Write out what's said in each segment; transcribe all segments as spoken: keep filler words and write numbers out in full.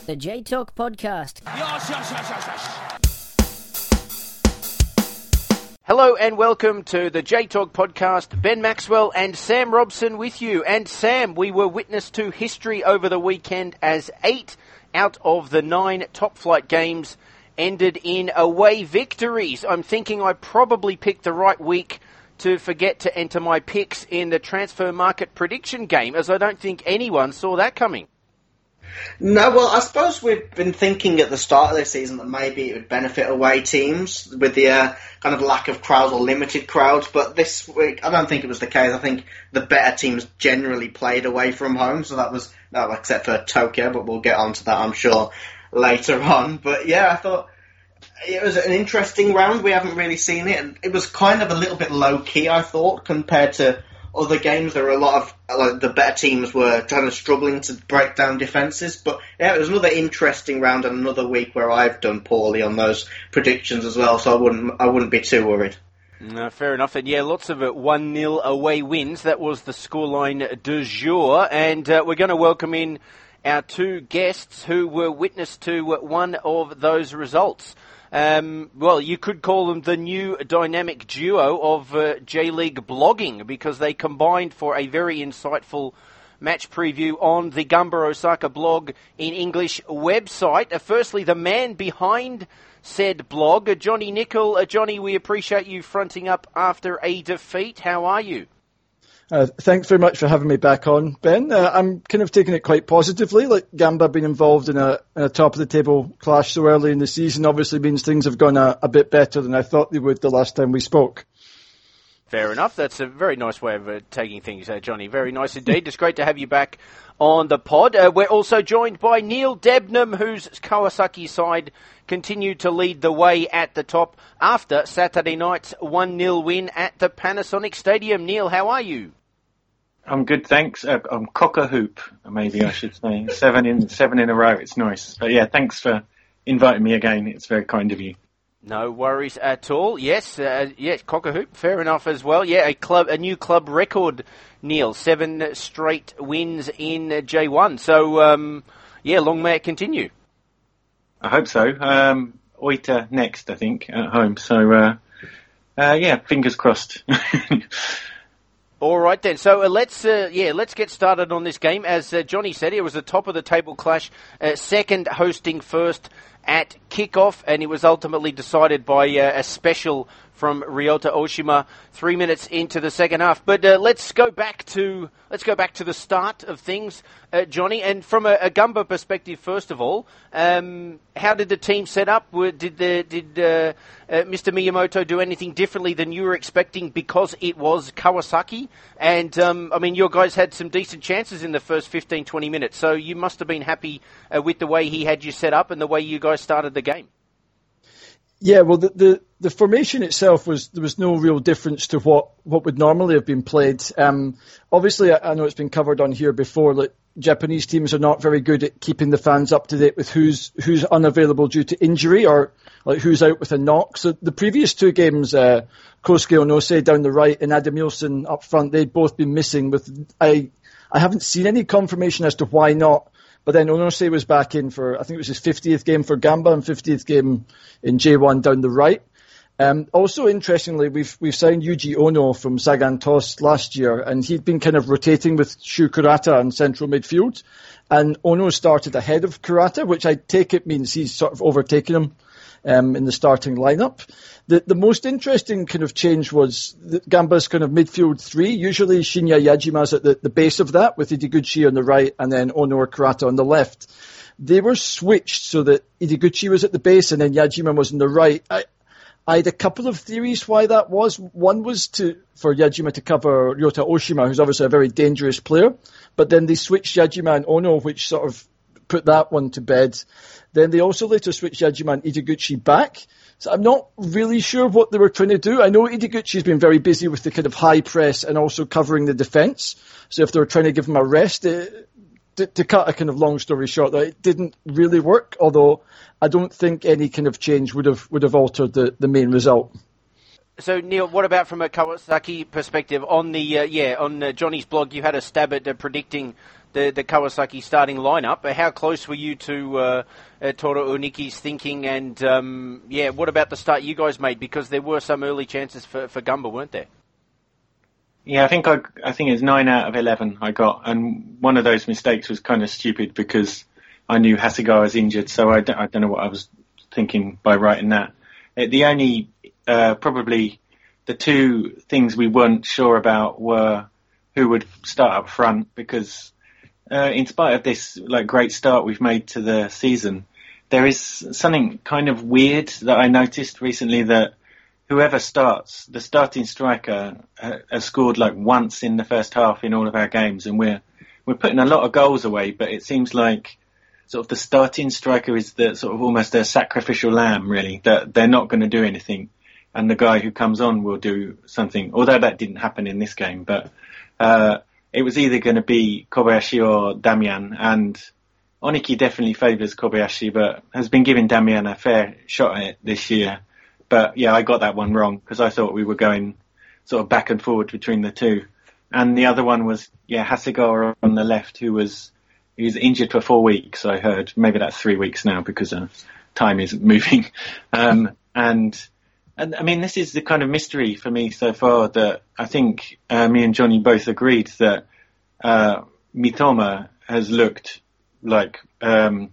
The J Talk Podcast. Yes, yes, yes, yes, yes. Hello and welcome to the J Talk Podcast. Ben Maxwell and Sam Robson with you. And Sam, we were witness to history over the weekend as eight out of the nine top flight games ended in away victories. I'm thinking I probably picked the right week to forget to enter my picks in the transfer market prediction game, as I don't think anyone saw that coming. No, well, I suppose we've been thinking at the start of this season that maybe it would benefit away teams with the uh, kind of lack of crowds or limited crowds, but this week I don't think it was the case. I think the better teams generally played away from home, so that was, no, except for Tokyo, but we'll get onto that, I'm sure, later on. But yeah, I thought it was an interesting round. We haven't really seen it, and it was kind of a little bit low-key, I thought, compared to other games. There were a lot of, like, the better teams were kind of struggling to break down defences, but yeah, it was another interesting round and another week where I've done poorly on those predictions as well, so I wouldn't I wouldn't be too worried. No, fair enough. And yeah, lots of one nil away wins. That was the scoreline du jour, and uh, we're going to welcome in our two guests who were witness to one of those results. Um, well, you could call them the new dynamic duo of uh, J-League blogging, because they combined for a very insightful match preview on the Gamba Osaka blog in English website. Uh, firstly, the man behind said blog, uh, Johnny Nicol. Uh, Johnny, we appreciate you fronting up after a defeat. How are you? Uh, thanks very much for having me back on, Ben. Uh, I'm kind of taking it quite positively. Like, Gamba being involved in a, in a top-of-the-table clash so early in the season obviously means things have gone a, a bit better than I thought they would the last time we spoke. Fair enough. That's a very nice way of uh, taking things, uh, Johnny. Very nice indeed. It's great to have you back on the pod. Uh, we're also joined by Neil Debnam, whose Kawasaki side continued to lead the way at the top after Saturday night's one nil win at the Panasonic Stadium. Neil, how are you? I'm good, thanks. Uh, I'm cock-a-hoop, maybe I should say. Seven in seven in a row. It's nice. But yeah, thanks for inviting me again. It's very kind of you. No worries at all. Yes, uh, yes, cock-a-hoop. Fair enough as well. Yeah, a club, a new club record, Neil. Seven straight wins in J one. So, um, yeah, long may it continue. I hope so. Um, Oita next, I think, at home. So, uh, uh, yeah, fingers crossed. All right then. So uh, let's uh, yeah let's get started on this game. As uh, Johnny said, it was a top of the table clash. Uh, second hosting first at kickoff, and it was ultimately decided by uh, a special from Ryota Oshima three minutes into the second half. But uh, let's go back to let's go back to the start of things, uh, Johnny. And from a, a Gamba perspective, first of all, um, how did the team set up? Were, did the, did uh, uh, Mister Miyamoto do anything differently than you were expecting because it was Kawasaki? And um, I mean, your guys had some decent chances in the first fifteen, twenty minutes, so you must have been happy uh, with the way he had you set up and the way you guys started the game. Yeah, well, the, the, the formation itself was, there was no real difference to what, what would normally have been played. Um, obviously, I, I know it's been covered on here before, like, Japanese teams are not very good at keeping the fans up to date with who's, who's unavailable due to injury or, like, who's out with a knock. So the previous two games, uh, Kosuke Onose down the right and Adam Nielsen up front, they'd both been missing with, I, I haven't seen any confirmation as to why not. But then Onose was back in for, I think it was his fiftieth game for Gamba and fiftieth game in J one down the right. Um, also, interestingly, we've we've signed Yuji Ono from Sagan Toss last year, and he'd been kind of rotating with Shu Kurata in central midfield. And Ono started ahead of Kurata, which I take it means he's sort of overtaken him um, in the starting lineup. The the most interesting kind of change was the Gamba's kind of midfield three. Usually Shinya Yajima's at the, the base of that, with Ideguchi on the right and then Ono or Kurata on the left. They were switched so that Ideguchi was at the base and then Yajima was on the right. I, I had a couple of theories why that was. One was to for Yajima to cover Ryota Oshima, who's obviously a very dangerous player. But then they switched Yajima and Ono, which sort of put that one to bed. Then they also later switched Yajima and Ideguchi back. So I'm not really sure what they were trying to do. I know Ideguchi's been very busy with the kind of high press and also covering the defence. So if they were trying to give him a rest, it, to, to cut a kind of long story short, that it didn't really work. Although I don't think any kind of change would have would have altered the, the main result. So, Neil, what about from a Kawasaki perspective? On the uh, yeah, on uh, Johnny's blog, you had a stab at uh, predicting the, the Kawasaki starting lineup. How close were you to uh, uh, Toru Oniki's thinking? And um, yeah, what about the start you guys made? Because there were some early chances for, for Gamba, weren't there? Yeah, I think I, I think it's nine out of eleven I got, and one of those mistakes was kind of stupid because I knew Hasegawa was injured, so I don't, I don't know what I was thinking by writing that. It, the only uh, probably the two things we weren't sure about were who would start up front, because uh, in spite of this like great start we've made to the season, there is something kind of weird that I noticed recently, that whoever starts, the starting striker uh, has scored like once in the first half in all of our games, and we're we're putting a lot of goals away. But it seems like sort of the starting striker is the sort of almost a sacrificial lamb, really. That they're not going to do anything, and the guy who comes on will do something. Although that didn't happen in this game, but uh, it was either going to be Kobayashi or Damian, and Oniki definitely favours Kobayashi, but has been giving Damian a fair shot at it this year. But yeah, I got that one wrong because I thought we were going sort of back and forward between the two. And the other one was, yeah, Hasegawa on the left, who was he was injured for four weeks, I heard. Maybe that's three weeks now because uh, time is moving. Um, and, and I mean, this is the kind of mystery for me so far that I think uh, me and Johnny both agreed that uh, Mitoma has looked like um,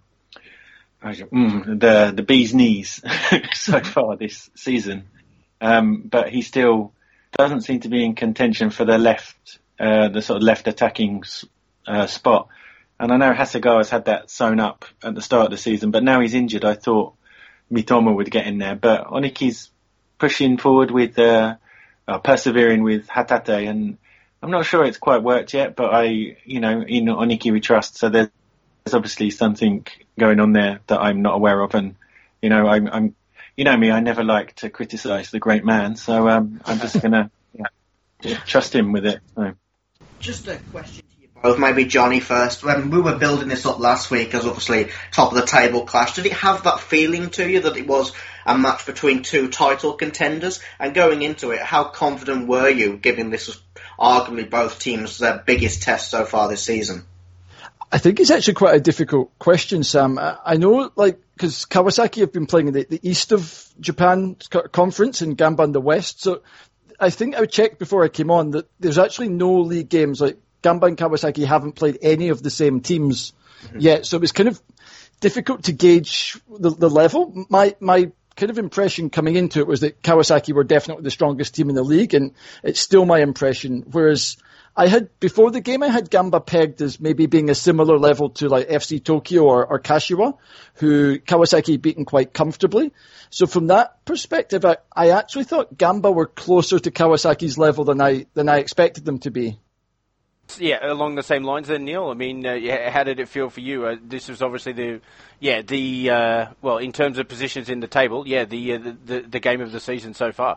Mm, the the bee's knees so far this season, um, but he still doesn't seem to be in contention for the left, uh, the sort of left attacking uh, spot. And I know Hasegawa's had that sewn up at the start of the season, but now he's injured. I thought Mitoma would get in there, but Oniki's pushing forward with, uh, uh, persevering with Hatate, and I'm not sure it's quite worked yet. But I, you know, in Oniki we trust. So there's There's obviously something going on there that I'm not aware of, and you know, I'm, I'm you know me, I never like to criticise the great man, so um, I'm just gonna yeah, trust him with it. So. Just a question to you both, maybe Johnny first. When we were building this up last week as obviously top of the table clash, did it have that feeling to you that it was a match between two title contenders? And going into it, how confident were you, given this was arguably both teams' their biggest test so far this season? I think it's actually quite a difficult question, Sam. I know, like, because Kawasaki have been playing in the, the east of Japan conference and Gamba in the west. So I think I checked before I came on that there's actually no league games. Like, Gamba and Kawasaki haven't played any of the same teams mm-hmm. yet. So it was kind of difficult to gauge the, the level. My, my kind of impression coming into it was that Kawasaki were definitely the strongest team in the league, and it's still my impression. Whereas I had, before the game, I had Gamba pegged as maybe being a similar level to like F C Tokyo or, or Kashiwa, who Kawasaki beaten quite comfortably. So from that perspective, I, I actually thought Gamba were closer to Kawasaki's level than I than I expected them to be. Yeah, along the same lines then, Neil. I mean, uh, yeah, how did it feel for you? Uh, this was obviously the, yeah, the, uh, well, in terms of positions in the table, yeah, the, uh, the, the the game of the season so far.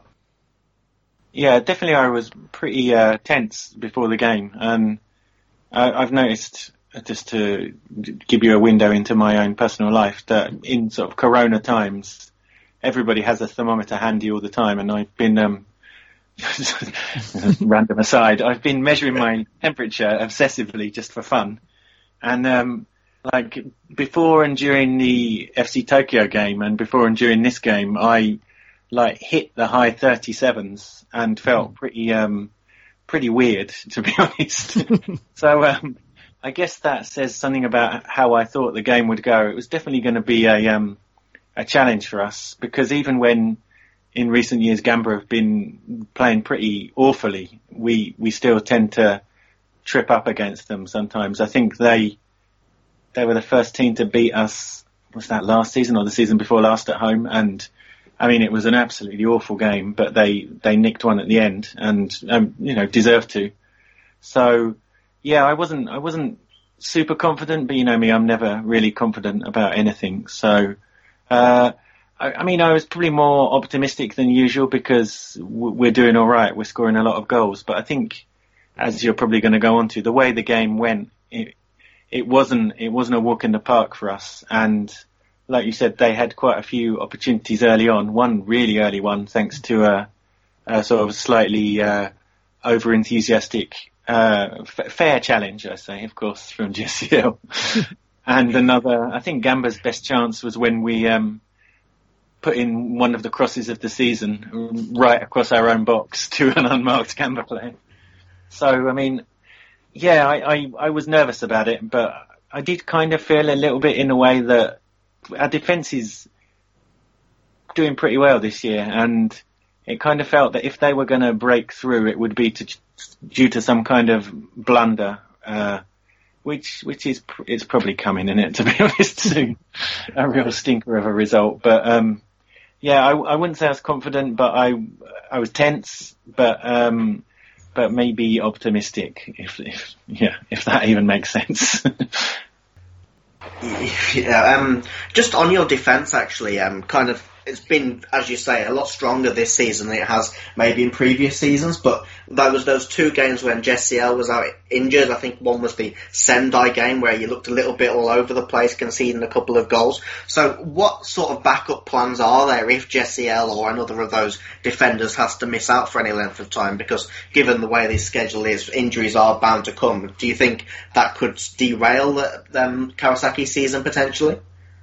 Yeah, definitely I was pretty uh, tense before the game. Um, I, I've noticed, just to give you a window into my own personal life, that in sort of Corona times, everybody has a thermometer handy all the time, and I've been, um, random aside, I've been measuring my temperature obsessively just for fun. And um, like before and during the F C Tokyo game and before and during this game, I like hit the high thirty-sevens and felt pretty um pretty weird, to be honest. So um I guess that says something about how I thought the game would go. It was definitely going to be a um a challenge for us, because even when in recent years Gamba have been playing pretty awfully, we we still tend to trip up against them sometimes. I think they they were the first team to beat us, was that last season or the season before last at home, and I mean, it was an absolutely awful game, but they, they nicked one at the end and, um, you know, deserved to. So, yeah, I wasn't, I wasn't super confident, but you know me, I'm never really confident about anything. So, uh, I, I mean, I was probably more optimistic than usual because w- we're doing all right. We're scoring a lot of goals, but I think, as you're probably going to go on to, the way the game went, it, it wasn't, it wasn't a walk in the park for us. And like you said, they had quite a few opportunities early on. One really early one, thanks to a, a sort of slightly uh, over-enthusiastic uh, f- fair challenge, I say, of course, from J C L. And another, I think Gamba's best chance was when we um, put in one of the crosses of the season right across our own box to an unmarked Gamba player. So, I mean, yeah, I, I, I was nervous about it, but I did kind of feel a little bit in a way that our defence is doing pretty well this year, and it kind of felt that if they were going to break through, it would be to, due to some kind of blunder, uh, which which is it's probably coming, in it, to be honest, soon. A real stinker of a result. But um, yeah, I, I wouldn't say I was confident, but I I was tense, but um, but maybe optimistic, if if yeah, if that even makes sense. Yeah, um, just on your defence, actually, um, kind of, it's been, as you say, a lot stronger this season than it has maybe in previous seasons, but there was those two games when Jesse L was out injured. I think one was the Sendai game where you looked a little bit all over the place, conceding a couple of goals. So what sort of backup plans are there if Jesse L or another of those defenders has to miss out for any length of time? Because given the way this schedule is, injuries are bound to come. Do you think that could derail the um, Kawasaki season potentially?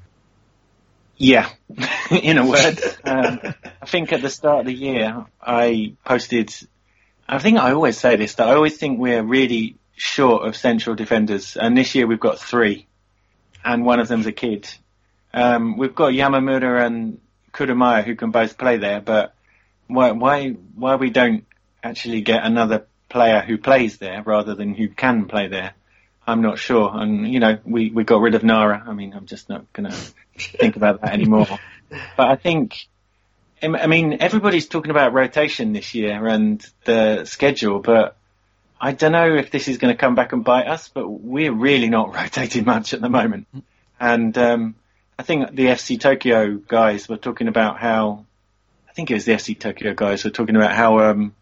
Yeah, in a word. Um, I think at the start of the year, I posted, I think I always say this, that I always think we're really short of central defenders. And this year we've got three, and one of them's a kid. Um, we've got Yamamura and Kurumaya who can both play there, but why, why, why we don't actually get another player who plays there rather than who can play there, I'm not sure. And, you know, we, we got rid of Nara. I mean, I'm just not going to think about that anymore. But I think, I mean, everybody's talking about rotation this year and the schedule, but I don't know if this is going to come back and bite us, but we're really not rotating much at the moment. And um, I think the F C Tokyo guys were talking about how, I think it was the F C Tokyo guys were talking about how, um,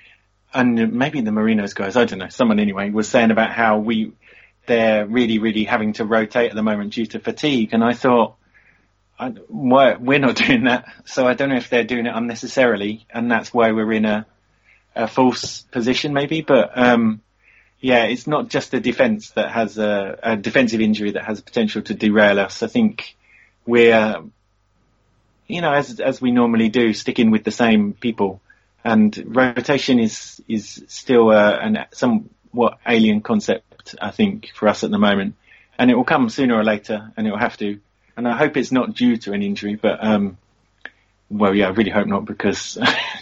and maybe the Marinos guys, I don't know, someone anyway, was saying about how we, they're really, really having to rotate at the moment due to fatigue. And I thought, I, why, we're not doing that. So I don't know if they're doing it unnecessarily, and that's why we're in a, a false position maybe. But um, yeah, it's not just the defence that has a, a defensive injury that has potential to derail us. I think we're, you know, as as we normally do, sticking with the same people. And rotation is is still a, an somewhat alien concept, I think, for us at the moment. And it will come sooner or later, and it will have to. And I hope it's not due to an injury, but, um, well, yeah, I really hope not, because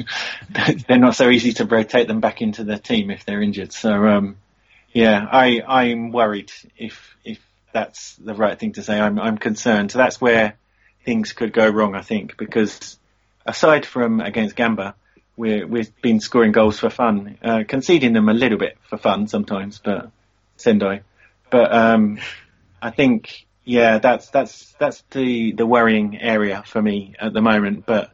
they're not so easy to rotate them back into the team if they're injured. So, um, yeah, I, I'm worried if, if that's the right thing to say. I'm, I'm concerned. So that's where things could go wrong, I think, because aside from against Gamba, we're, we've been scoring goals for fun, uh, conceding them a little bit for fun sometimes, but Sendai. But, um, I think, yeah, that's that's that's the, the worrying area for me at the moment. But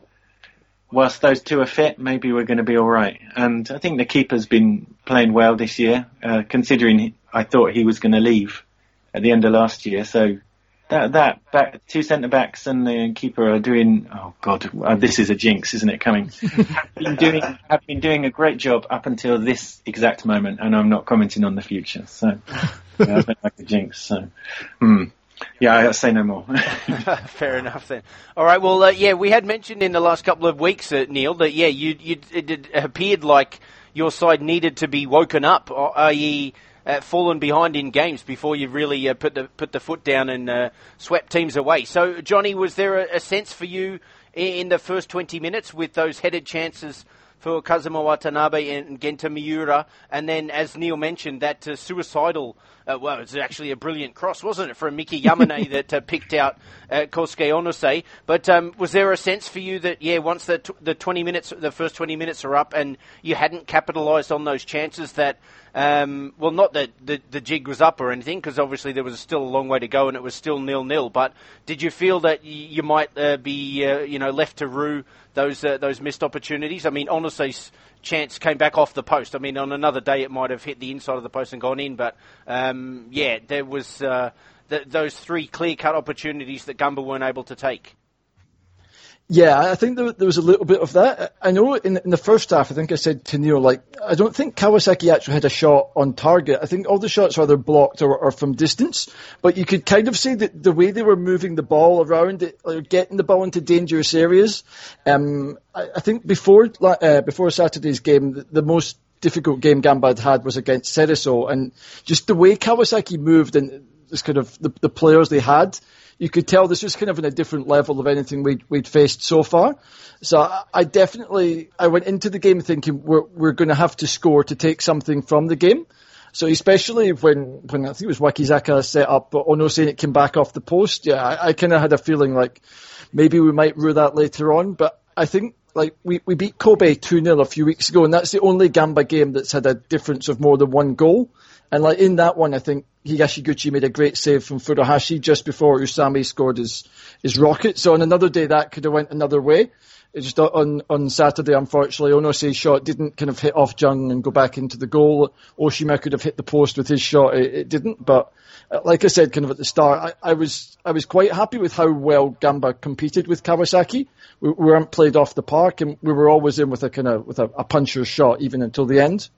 whilst those two are fit, maybe we're going to be all right. And I think the keeper's been playing well this year, uh, considering I thought he was going to leave at the end of last year. So that that back, two centre backs and the keeper are doing. Oh God, uh, this is a jinx, isn't it? Coming, have been doing have been doing a great job up until this exact moment, and I'm not commenting on the future. So yeah, I don't like a jinx. So. Hmm. Yeah, I'll say no more. Fair enough then. All right, well, uh, yeah, we had mentioned in the last couple of weeks, uh, Neil, that, yeah, you, you, it, it appeared like your side needed to be woken up, that is uh, fallen behind in games before you really uh, put the put the foot down and uh, swept teams away. So, Johnny, was there a, a sense for you in, in the first twenty minutes with those headed chances for Kazuma Watanabe and Genta Miura, and then, as Neil mentioned, that uh, suicidal, uh, well, it was actually a brilliant cross, wasn't it, from Miki Yamane that uh, picked out uh, Kosuke Onose. But um, was there a sense for you that, yeah, once the t- the twenty minutes, the first twenty minutes are up, and you hadn't capitalised on those chances that, um, well, not that the, the jig was up or anything, because obviously there was still a long way to go and it was still nil-nil, but did you feel that y- you might uh, be, uh, you know, left to rue those uh, those missed opportunities? I mean, Onose's chance came back off the post. I mean, on another day it might have hit the inside of the post and gone in, but um, yeah, there was uh, th- those three clear-cut opportunities that Gamba weren't able to take. Yeah, I think there, there was a little bit of that. I know in, in the first half, I think I said to Neil, like, I don't think Kawasaki actually had a shot on target. I think all the shots were either blocked or, or from distance, but you could kind of see that the way they were moving the ball around, it, like getting the ball into dangerous areas. Um, I, I think before uh, before Saturday's game, the, the most difficult game Gamba had had was against Cerezo, and just the way Kawasaki moved and just kind of the, the players they had, you could tell this was kind of in a different level of anything we'd, we'd faced so far. So I, I definitely, I went into the game thinking we're, we're going to have to score to take something from the game. So especially when, when I think it was Wakizaka set up, but Ono saying it came back off the post, yeah, I, I kind of had a feeling like maybe we might rue that later on. But I think like we, we beat Kobe two nil a few weeks ago, and that's the only Gamba game that's had a difference of more than one goal. And like in that one, I think Higashiguchi made a great save from Furuhashi just before Usami scored his, his rocket. So on another day, that could have went another way. It just on, on Saturday, unfortunately, Onose's shot didn't kind of hit off Jung and go back into the goal. Oshima could have hit the post with his shot. It, it didn't. But like I said, kind of at the start, I, I was I was quite happy with how well Gamba competed with Kawasaki. We, we weren't played off the park, and we were always in with a kind of with a, a puncher's shot even until the end.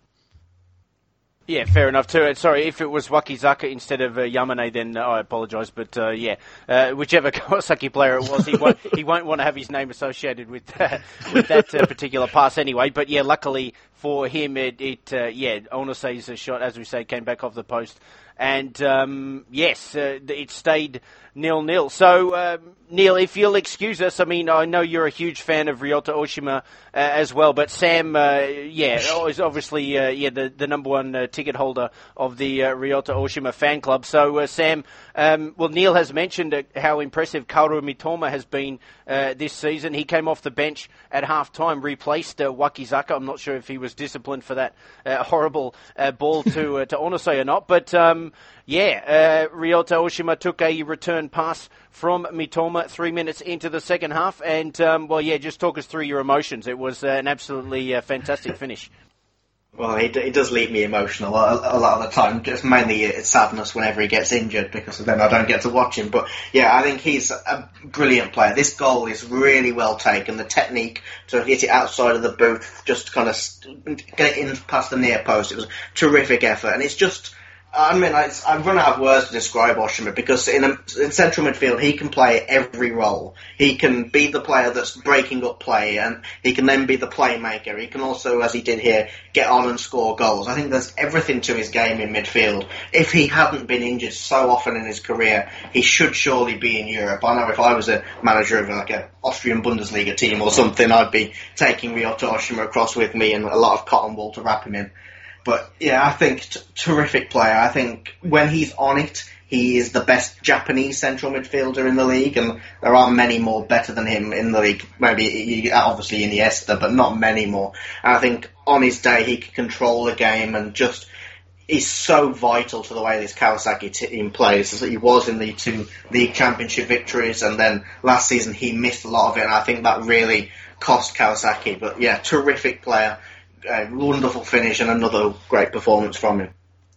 Yeah, fair enough too. Sorry, if it was Wakizaka instead of uh, Yamane, then uh, I apologise. But uh, yeah, uh, whichever Kawasaki player it was, he won't, he won't want to have his name associated with uh, with that uh, particular pass anyway. But yeah, luckily for him, it, it uh, yeah, Onose's shot, as we say, came back off the post. And um, yes, uh, it stayed nil-nil. So, um, Neil, if you'll excuse us, I mean, I know you're a huge fan of Ryota Oshima uh, as well, but Sam, uh, yeah, is obviously uh, yeah the, the number one uh, ticket holder of the uh, Ryota Oshima fan club. So, uh, Sam, um, well, Neil has mentioned uh, how impressive Kaoru Mitoma has been uh, this season. He came off the bench at half-time, replaced uh, Wakizaka. I'm not sure if he was disciplined for that uh, horrible uh, ball to uh, to Onose or not, but um, yeah, uh, Ryota Oshima took a return pass from Mitoma three minutes into the second half, and um, well, yeah, just talk us through your emotions. It was uh, an absolutely uh, fantastic finish. Well, he, he does leave me emotional a, a lot of the time. Just mainly it's sadness whenever he gets injured, because then I don't get to watch him. But yeah, I think he's a brilliant player. This goal is really well taken. The technique to hit it outside of the boot, just kind of get it in past the near post. It was a terrific effort, and it's just. I mean, I, I'm running out of words to describe Oshima, because in, a, in central midfield, he can play every role. He can be the player that's breaking up play, and he can then be the playmaker. He can also, as he did here, get on and score goals. I think there's everything to his game in midfield. If he hadn't been injured so often in his career, he should surely be in Europe. I know if I was a manager of like an Austrian Bundesliga team or something, I'd be taking Ryota Oshima across with me and a lot of cotton wool to wrap him in. But yeah, I think t- terrific player. I think when he's on it, he is the best Japanese central midfielder in the league, and there aren't many more better than him in the league. Maybe obviously Iniesta, but not many more. And I think on his day, he can control the game and just is so vital to the way this Kawasaki team plays. He was in the two league championship victories, and then last season he missed a lot of it, and I think that really cost Kawasaki. But yeah, terrific player. A wonderful finish and another great performance from him.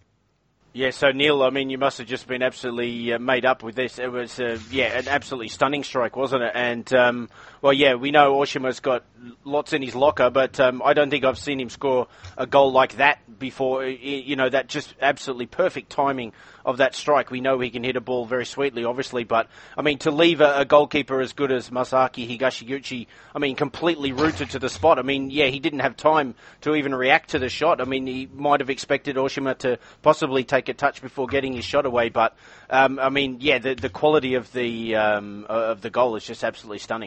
Yeah, so Neil, I mean, you must have just been absolutely uh, made up with this. It was, uh, yeah, an absolutely stunning strike, wasn't it? And, um, well, yeah, we know Oshima's got lots in his locker, but um, I don't think I've seen him score a goal like that before. You know, that just absolutely perfect timing of that strike. We know he can hit a ball very sweetly, obviously, but, I mean, to leave a, a goalkeeper as good as Masaaki Higashiguchi, I mean, completely rooted to the spot. I mean, yeah, he didn't have time to even react to the shot. I mean, he might have expected Oshima to possibly take a touch before getting his shot away, but um, I mean, yeah, the the quality of the um, of the goal is just absolutely stunning.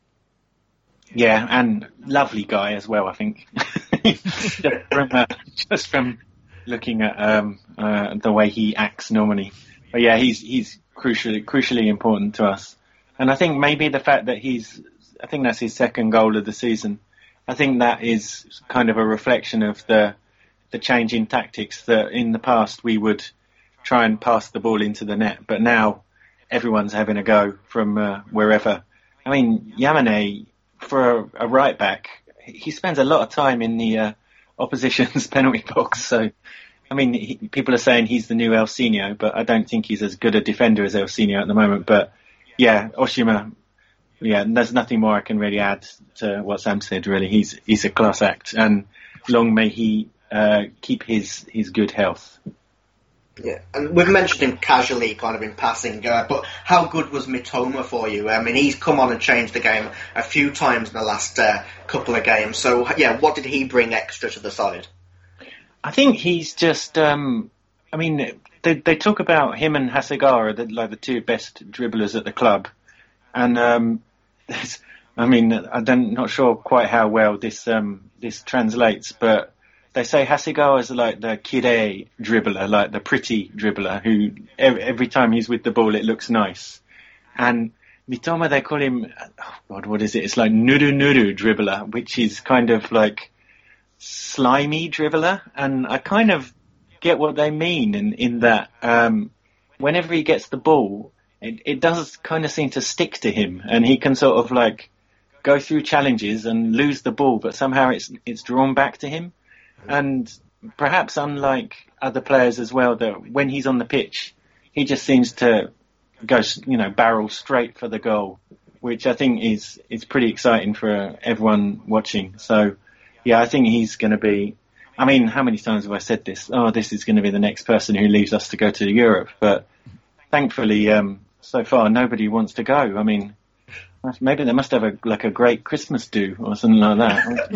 Yeah, and lovely guy as well, I think. just, from, uh, just from looking at um, uh, the way he acts normally, but yeah, he's he's crucially crucially important to us, and I think maybe the fact that he's, I think that's his second goal of the season. I think that is kind of a reflection of the. the change in tactics, that in the past we would try and pass the ball into the net, but now everyone's having a go from uh, wherever. I mean, Yamane, for a, a right back, he spends a lot of time in the uh, opposition's penalty box. So, I mean, he, people are saying he's the new Elsinho, but I don't think he's as good a defender as Elsinho at the moment. But yeah, Oshima yeah, there's nothing more I can really add to what Sam said. Really, he's he's a class act, and long may he uh, keep his his good health. Yeah, and we've mentioned him casually, kind of in passing, uh, but how good was Mitoma for you? I mean, he's come on and changed the game a few times in the last uh, couple of games. So, yeah, what did he bring extra to the side? I think he's just, um, I mean, they they talk about him and Hasegawa, the, like the two best dribblers at the club. And, um, I mean, I'm not sure quite how well this um, this translates, but they say Hasegawa is like the kirei dribbler, like the pretty dribbler, who every, every time he's with the ball, it looks nice. And Mitoma, they call him, oh God, what is it? It's like nuru nuru dribbler, which is kind of like slimy dribbler. And I kind of get what they mean in, in that um, whenever he gets the ball, it, it does kind of seem to stick to him. And he can sort of like go through challenges and lose the ball, but somehow it's it's drawn back to him. And perhaps unlike other players as well, that when he's on the pitch, he just seems to go, you know, barrel straight for the goal, which I think is, is pretty exciting for everyone watching. So, yeah, I think he's going to be, I mean, how many times have I said this? Oh, this is going to be the next person who leaves us to go to Europe. But thankfully, um, so far, nobody wants to go. I mean, maybe they must have a like a great Christmas do or something like that,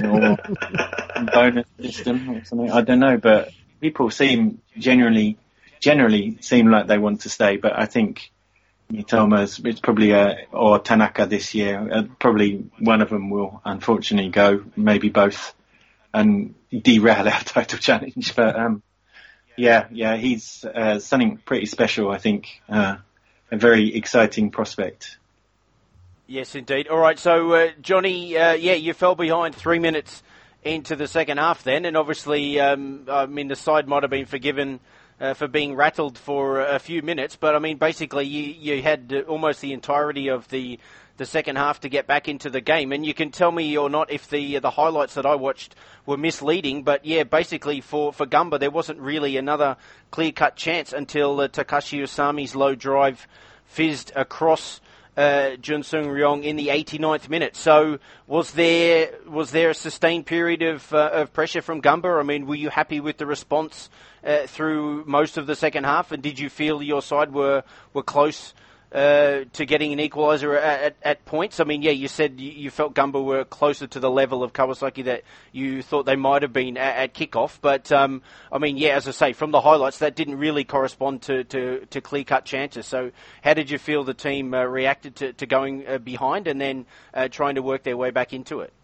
or bonus system or something. I don't know, but people seem generally generally seem like they want to stay. But I think Mitoma's it's probably a, or Tanaka this year. Uh, probably one of them will unfortunately go, maybe both, and derail our title challenge. But um, yeah, yeah, he's uh, something pretty special. I think uh, a very exciting prospect. Yes, indeed. All right, so, uh, Johnny, uh, yeah, you fell behind three minutes into the second half then, and obviously, um, I mean, the side might have been forgiven uh, for being rattled for a few minutes, but, I mean, basically, you, you had almost the entirety of the the second half to get back into the game, and you can tell me or not if the the highlights that I watched were misleading, but, yeah, basically, for, for Gamba, there wasn't really another clear-cut chance until uh, Takashi Usami's low drive fizzed across Uh, Jun Sung Ryong in the eighty-ninth minute. So was there was there a sustained period of uh, of pressure from Gamba? I mean, were you happy with the response uh, through most of the second half, and did you feel your side were were close uh, to getting an equaliser at, at, at points? I mean, yeah, you said you, you felt Gamba were closer to the level of Kawasaki that you thought they might have been at, at kickoff, but um, I mean, yeah, as I say, from the highlights, that didn't really correspond to, to, to clear-cut chances. So how did you feel the team uh, reacted to, to going uh, behind and then uh, trying to work their way back into it?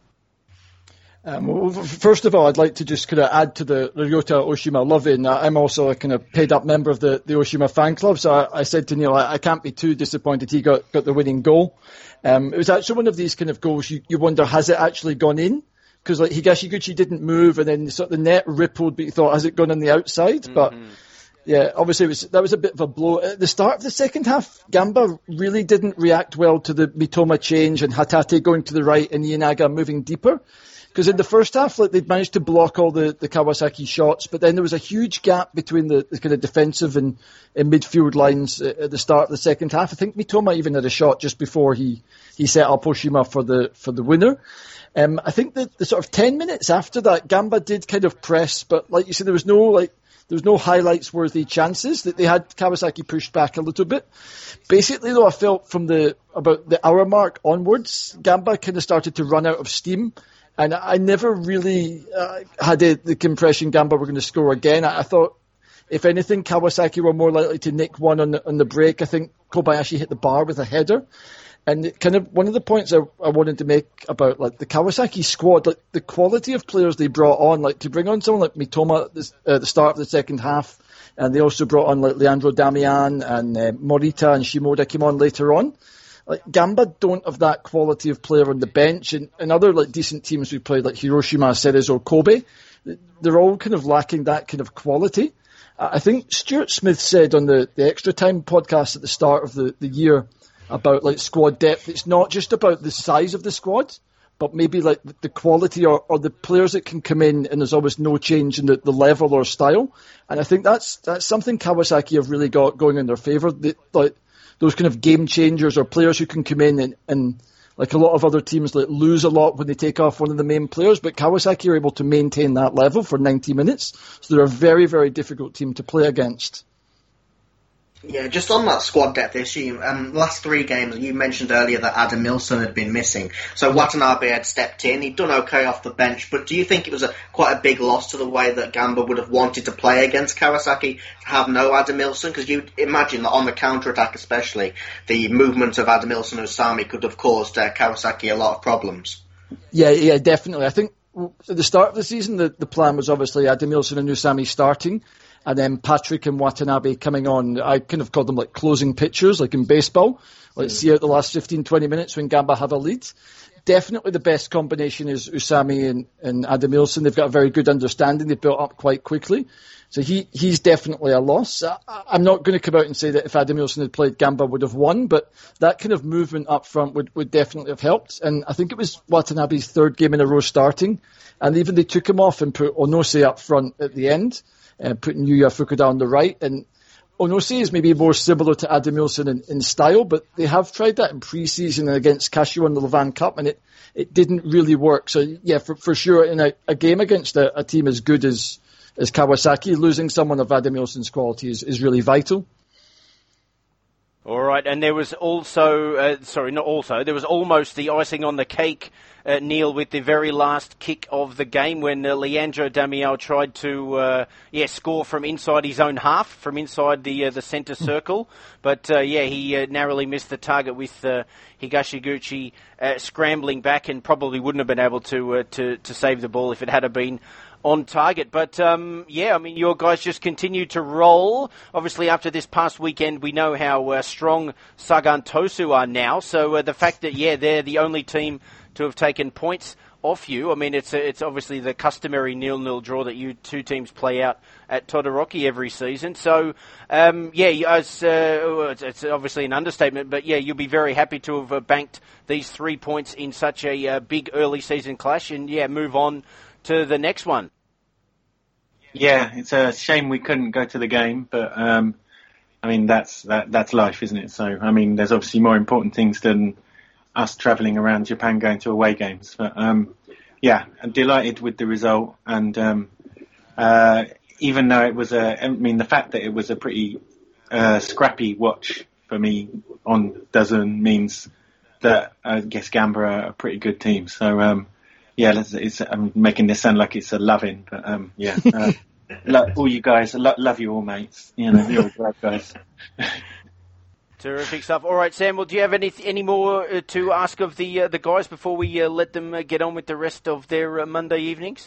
Um, well, first of all, I'd like to just kind of add to the Ryota Oshima loving. I'm also a kind of paid-up member of the, the Oshima fan club, so I, I said to Neil, I, I can't be too disappointed he got, got the winning goal. Um, it was actually one of these kind of goals you, you wonder, has it actually gone in? Because like Higashiguchi didn't move, and then sort of the net rippled, but you thought, has it gone on the outside? Mm-hmm. But yeah, obviously it was, that was a bit of a blow. At the start of the second half, Gamba really didn't react well to the Mitoma change and Hatate going to the right and Ienaga moving deeper. Because in the first half, like, they'd managed to block all the, the Kawasaki shots, but then there was a huge gap between the, the kind of defensive and, and midfield lines at the start of the second half. I think Mitoma even had a shot just before he, he set up Oshima for the for the winner. Um, I think that the sort of ten minutes after that, Gamba did kind of press, but like you said, there was no like there was no highlights-worthy chances. That they had Kawasaki pushed back a little bit. Basically, though, I felt from the about the hour mark onwards, Gamba kind of started to run out of steam. And I never really uh, had a, the impression Gamba were going to score again. I, I thought, if anything, Kawasaki were more likely to nick one on the, on the break. I think Kobayashi hit the bar with a header. And it kind of one of the points I, I wanted to make about like the Kawasaki squad, like the quality of players they brought on, like to bring on someone like Mitoma at the, uh, the start of the second half, and they also brought on like Leandro Damian and uh, Morita and Shimoda came on later on. Like Gamba don't have that quality of player on the bench, and, and other like decent teams we played like Hiroshima, Ceres or Kobe, they're all kind of lacking that kind of quality. I think Stuart Smith said on the, the Extra Time podcast at the start of the, the year about like squad depth, it's not just about the size of the squad, but maybe like the quality or, or the players that can come in and there's always no change in the, the level or style. And I think that's that's something Kawasaki have really got going in their favour. They, like, those kind of game changers or players who can come in and, and like a lot of other teams like lose a lot when they take off one of the main players, but Kawasaki are able to maintain that level for ninety minutes. So they're a very, very difficult team to play against. Yeah, just on that squad depth issue, um, last three games, you mentioned earlier that Adam Milson had been missing. So Watanabe had stepped in. He'd done okay off the bench, but do you think it was a quite a big loss to the way that Gamba would have wanted to play against Kawasaki to have no Adam Milson? Because you imagine that on the counter-attack especially, the movement of Adam Milson and Usami could have caused uh, Kawasaki a lot of problems. Yeah, yeah, definitely. I think at the start of the season, the, the plan was obviously Adam Milson and Usami starting, and then Patrick and Watanabe coming on. I kind of called them like closing pitchers, like in baseball. Let's mm. see out the last fifteen, twenty minutes when Gamba have a lead. Definitely the best combination is Usami and, and Adam Milson. They've got a very good understanding. They built up quite quickly. So he, he's definitely a loss. I, I'm not going to come out and say that if Adam Milson had played, Gamba would have won, but that kind of movement up front would, would definitely have helped. And I think it was Watanabe's third game in a row starting. And even they took him off and put Onose up front at the end. Uh, putting Yuya Fukuda on the right, and Onose is maybe more similar to Adam Milson in, in style, but they have tried that in pre-season against Casio in the Levan Cup, and it, it didn't really work. So yeah, for, for sure, in a, a game against a, a team as good as, as Kawasaki, losing someone of Adam Milson's quality is, is really vital. All right, and there was also, uh, sorry, not also, there was almost the icing on the cake, uh, Neil, with the very last kick of the game when uh, Leandro Damião tried to, uh, yeah, score from inside his own half, from inside the uh, the centre circle. But, uh, yeah, he uh, narrowly missed the target with uh, Higashiguchi uh, scrambling back and probably wouldn't have been able to, uh, to, to save the ball if it had been on target. But, um, yeah, I mean, your guys just continue to roll. Obviously, after this past weekend, we know how uh, strong Sagan Tosu are now. So uh, the fact that, yeah, they're the only team to have taken points off you, I mean, it's a, it's obviously the customary nil-nil draw that you two teams play out at Todoroki every season. So, um, yeah, as, uh, it's, it's obviously an understatement, but, yeah, you'll be very happy to have uh, banked these three points in such a uh, big early season clash and, yeah, move on to the next one. Yeah, it's a shame we couldn't go to the game, but um, I mean that's that that's life, isn't it? So I mean, there's obviously more important things than us travelling around Japan going to away games. But um, yeah, I'm delighted with the result, and um, uh, even though it was a, I mean, the fact that it was a pretty uh, scrappy watch for me on DAZN means that I guess Gamba are a pretty good team. So. Um, Yeah, it's, it's, I'm making this sound like it's a loving, but um, yeah, uh, lo- all you guys, lo- love you all, mates. You know, you're all great guys. Terrific stuff. All right, Sam. Well, do you have any any more uh, to ask of the uh, the guys before we uh, let them uh, get on with the rest of their uh, Monday evenings?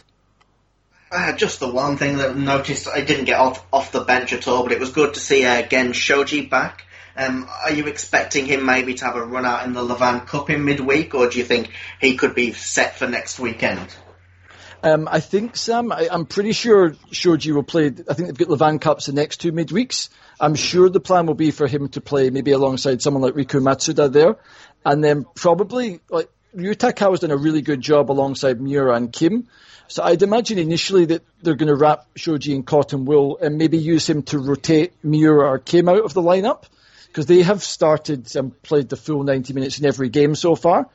Uh, just the one thing that I noticed, I didn't get off off the bench at all, but it was good to see uh, Gen Shoji back. Um, are you expecting him maybe to have a run out in the Levan Cup in midweek, or do you think he could be set for next weekend? Um, I think, Sam, I, I'm pretty sure Shoji will play. I think they've got Levan Cups the next two midweeks. I'm sure the plan will be for him to play maybe alongside someone like Riku Matsuda there. And then probably, like, Ryu Takawa's done a really good job alongside Miura and Kim. So I'd imagine initially that they're going to wrap Shoji in cotton wool and maybe use him to rotate Miura or Kim out of the lineup, because they have started and played the full ninety minutes in every game so far.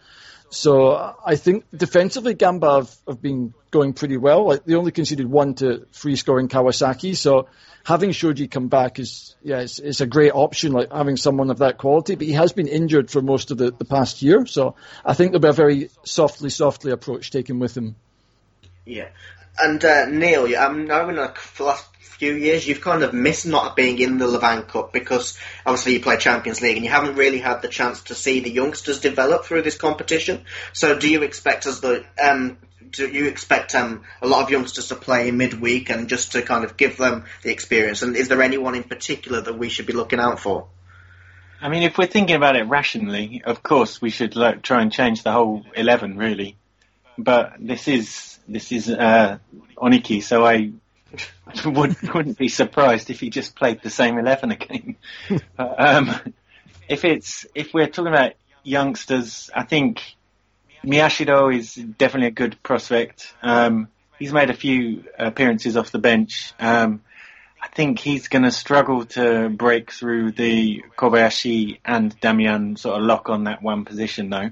So I think defensively Gamba have, have been going pretty well. Like, they only conceded one to free scoring Kawasaki. So having Shoji come back is, yeah, it's, it's a great option, like having someone of that quality. But he has been injured for most of the, the past year. So I think there'll be a very softly, softly approach taken with him. Yeah. And uh, Neil, I'm knowing in the last few years you've kind of missed not being in the Levan Cup because obviously you play Champions League and you haven't really had the chance to see the youngsters develop through this competition. So do you expect as the um, do you expect um, a lot of youngsters to play midweek and just to kind of give them the experience? And is there anyone in particular that we should be looking out for? I mean, if we're thinking about it rationally, of course we should like, try and change the whole eleven, really. But this is this is uh, Oniki, so I would, wouldn't be surprised if he just played the same eleven again. um, if it's if we're talking about youngsters, I think Miyashiro is definitely a good prospect. Um, he's made a few appearances off the bench. Um, I think he's going to struggle to break through the Kobayashi and Damian sort of lock on that one position, though.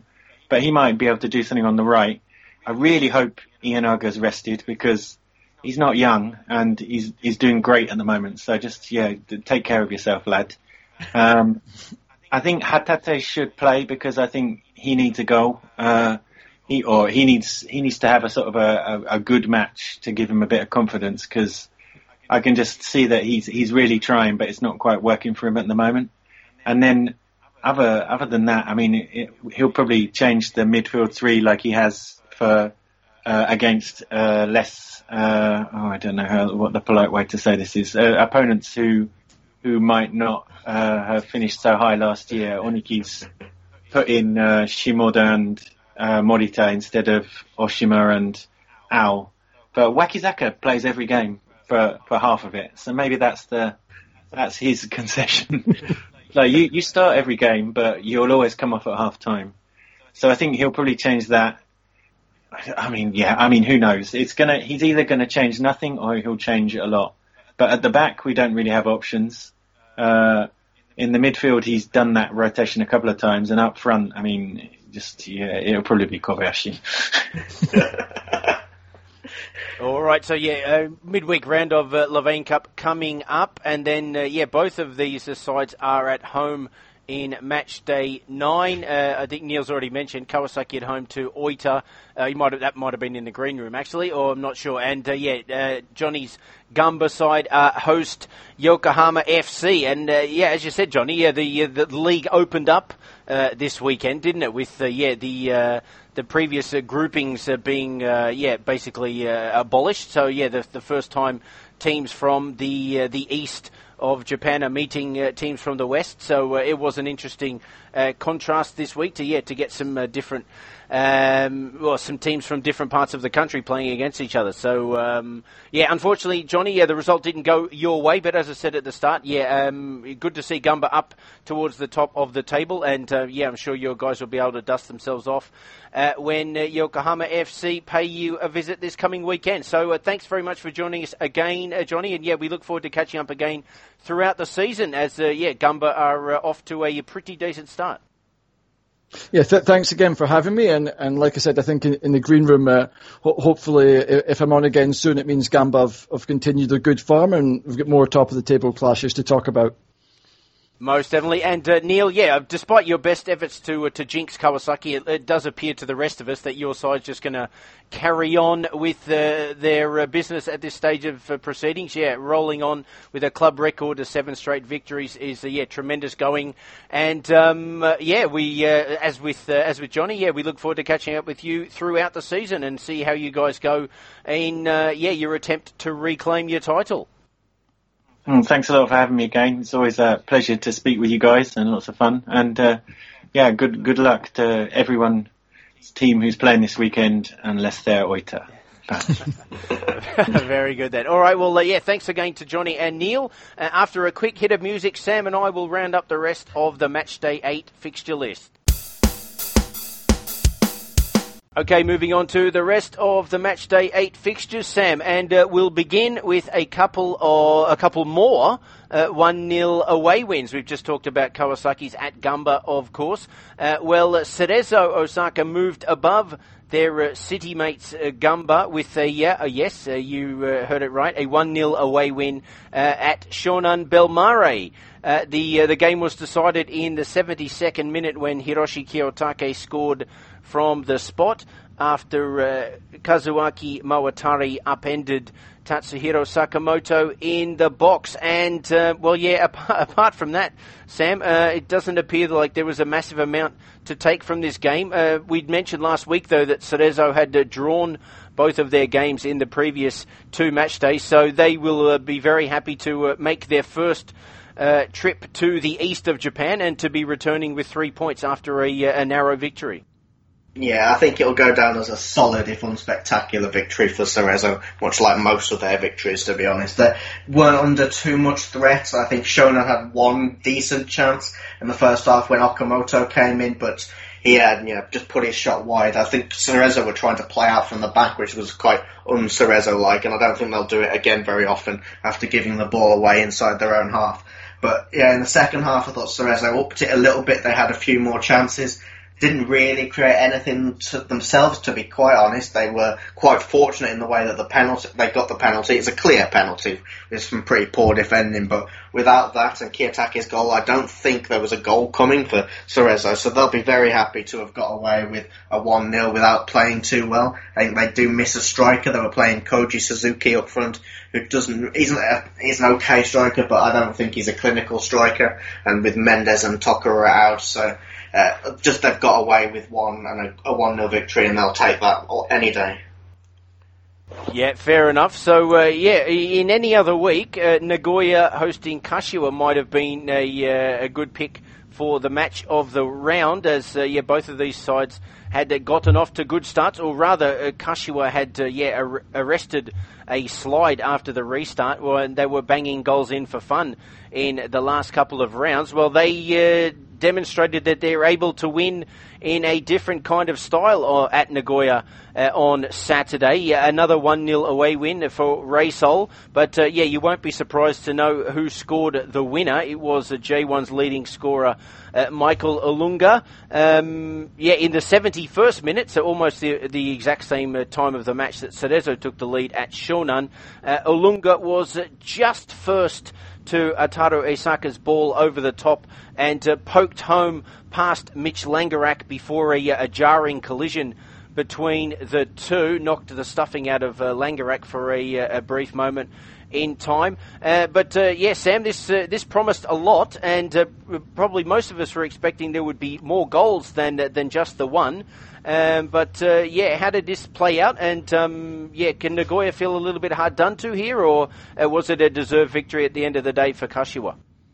but he might be able to do something on the right. I really hope Ian Ugger's rested because he's not young and he's he's doing great at the moment. So just, yeah, take care of yourself, lad. Um, I think Hatate should play because I think he needs a goal. Uh, he or he needs he needs to have a sort of a, a, a good match to give him a bit of confidence because I can just see that he's he's really trying, but it's not quite working for him at the moment. And then other other than that, I mean, it, he'll probably change the midfield three like he has for uh, against uh, less. Uh, oh, I don't know how, what the polite way to say this is. Uh, opponents who who might not uh, have finished so high last year. Oniki's put in uh, Shimoda and uh, Morita instead of Oshima and Ao. But Wakizaka plays every game for, for half of it, so maybe that's the that's his concession. Like you, you start every game, but you'll always come off at half time. So I think he'll probably change that. I mean, yeah, I mean, who knows? It's gonna. He's either going to change nothing or he'll change a lot. But at the back, we don't really have options. Uh, in the midfield, he's done that rotation a couple of times, and up front, I mean, just yeah, it'll probably be Kobayashi. All right, so yeah, uh, midweek round of uh, Levain Cup coming up, and then uh, yeah, both of these uh, sides are at home in match day nine. Uh, I think Neil's already mentioned Kawasaki at home to Oita. Uh, you might have, that might have been in the green room actually, or I'm not sure. And uh, yeah, uh, Johnny's Gamba side uh, host Yokohama F C, and uh, yeah, as you said, Johnny, yeah, the uh, the league opened up uh, this weekend, didn't it? With uh, yeah the uh, the previous uh, groupings uh, being uh, yeah basically uh, abolished. So yeah, the the first time teams from the uh, the east of Japan are meeting uh, teams from the west. So uh, it was an interesting uh, contrast this week to yeah to get some uh, different. Um, well, some teams from different parts of the country playing against each other. So, um, yeah, unfortunately, Johnny, yeah, the result didn't go your way. But as I said at the start, yeah, um, good to see Gamba up towards the top of the table. And, uh, yeah, I'm sure your guys will be able to dust themselves off uh, when uh, Yokohama F C pay you a visit this coming weekend. So, uh, thanks very much for joining us again, uh, Johnny. And, yeah, we look forward to catching up again throughout the season as, uh, yeah, Gamba are uh, off to a pretty decent start. Yeah, th- thanks again for having me. And, and like I said, I think in, in the green room, uh, ho- hopefully, if I'm on again soon, it means Gamba have, have continued their good form and we've got more top of the table clashes to talk about. Most definitely. And uh, Neil, yeah, despite your best efforts to uh, to jinx Kawasaki, it, it does appear to the rest of us that your side's just going to carry on with uh, their uh, business at this stage of uh, proceedings. Yeah, rolling on with a club record of seven straight victories is uh, yeah tremendous going. And um, uh, yeah, we uh, as with uh, as with Johnny, yeah, we look forward to catching up with you throughout the season and see how you guys go in uh, yeah your attempt to reclaim your title. Mm, thanks a lot for having me again. It's always a pleasure to speak with you guys and lots of fun. And uh, yeah, good good luck to everyone's team who's playing this weekend, unless they're Oita. Very good then. All right, well, uh, yeah, thanks again to Johnny and Neil. Uh, after a quick hit of music, Sam and I will round up the rest of the Matchday eight fixture list. Okay, moving on to the rest of the Matchday eight fixtures, Sam, and uh, we'll begin with a couple or a couple more uh, one nil away wins. We've just talked about Kawasaki's at Gamba, of course. Uh, well, Cerezo Osaka moved above their uh, city mates uh, Gamba with a, uh, uh, yes, uh, you uh, heard it right, a one nil away win uh, at Shonan Bellmare. Uh, the uh, the game was decided in the seventy-second minute when Hiroshi Kiyotake scored from the spot after uh, Kazuaki Mawatari upended Tatsuhiro Sakamoto in the box. And, uh, well, yeah, apart, apart from that, Sam, uh, it doesn't appear like there was a massive amount to take from this game. Uh, we'd mentioned last week, though, that Cerezo had uh, drawn both of their games in the previous two match days, so they will uh, be very happy to uh, make their first uh, trip to the east of Japan and to be returning with three points after a, a narrow victory. Yeah, I think it'll go down as a solid, if unspectacular, victory for Cerezo, much like most of their victories, to be honest. They weren't under too much threat. I think Shonan had one decent chance in the first half when Okamoto came in, but he had, you know, just put his shot wide. I think Cerezo were trying to play out from the back, which was quite un-Cerezo-like, and I don't think they'll do it again very often after giving the ball away inside their own half. But, yeah, in the second half, I thought Cerezo upped it a little bit. They had a few more chances. didn't really create anything to themselves, to be quite honest. They were quite fortunate in the way that the penalty, they got the penalty. It's a clear penalty. It's some pretty poor defending, but without that and Kiyotake's goal, I don't think there was a goal coming for Cerezo, so they'll be very happy to have got away with a one nil without playing too well. I think they do miss a striker. They were playing Koji Suzuki up front, who doesn't, he's, a, he's an okay striker, but I don't think he's a clinical striker, and with Mendes and Tokura out, so uh, just they've got away with one and a, a one nil victory, and they'll take that any day. Yeah, fair enough. So, uh, yeah, in any other week, uh, Nagoya hosting Kashiwa might have been a, uh, a good pick for the match of the round, as uh, yeah, both of these sides had uh, gotten off to good starts, or rather, uh, Kashiwa had uh, yeah ar- arrested a slide after the restart, when they were banging goals in for fun in the last couple of rounds. Well, they uh, demonstrated that they're able to win in a different kind of style at Nagoya uh, on Saturday. Yeah, another one nil away win for Reysol. But, uh, yeah, you won't be surprised to know who scored the winner. It was uh, J one's leading scorer, uh, Michael Olunga. Um, yeah, in the seventy-first minute, so almost the, the exact same uh, time of the match that Cerezo took the lead at Shonan, uh, Olunga was uh, just first to Ataru Esaka's ball over the top and uh, poked home past Mitch Langerak before a, a jarring collision between the two, knocked the stuffing out of uh, Langerak for a, a brief moment in time. Uh, but, uh, yeah, Sam, this uh, this promised a lot, and uh, probably most of us were expecting there would be more goals than, uh, than just the one. Um, but, uh, yeah, how did this play out? And, um, yeah, can Nagoya feel a little bit hard done to here, or uh, was it a deserved victory at the end of the day for Kashiwa?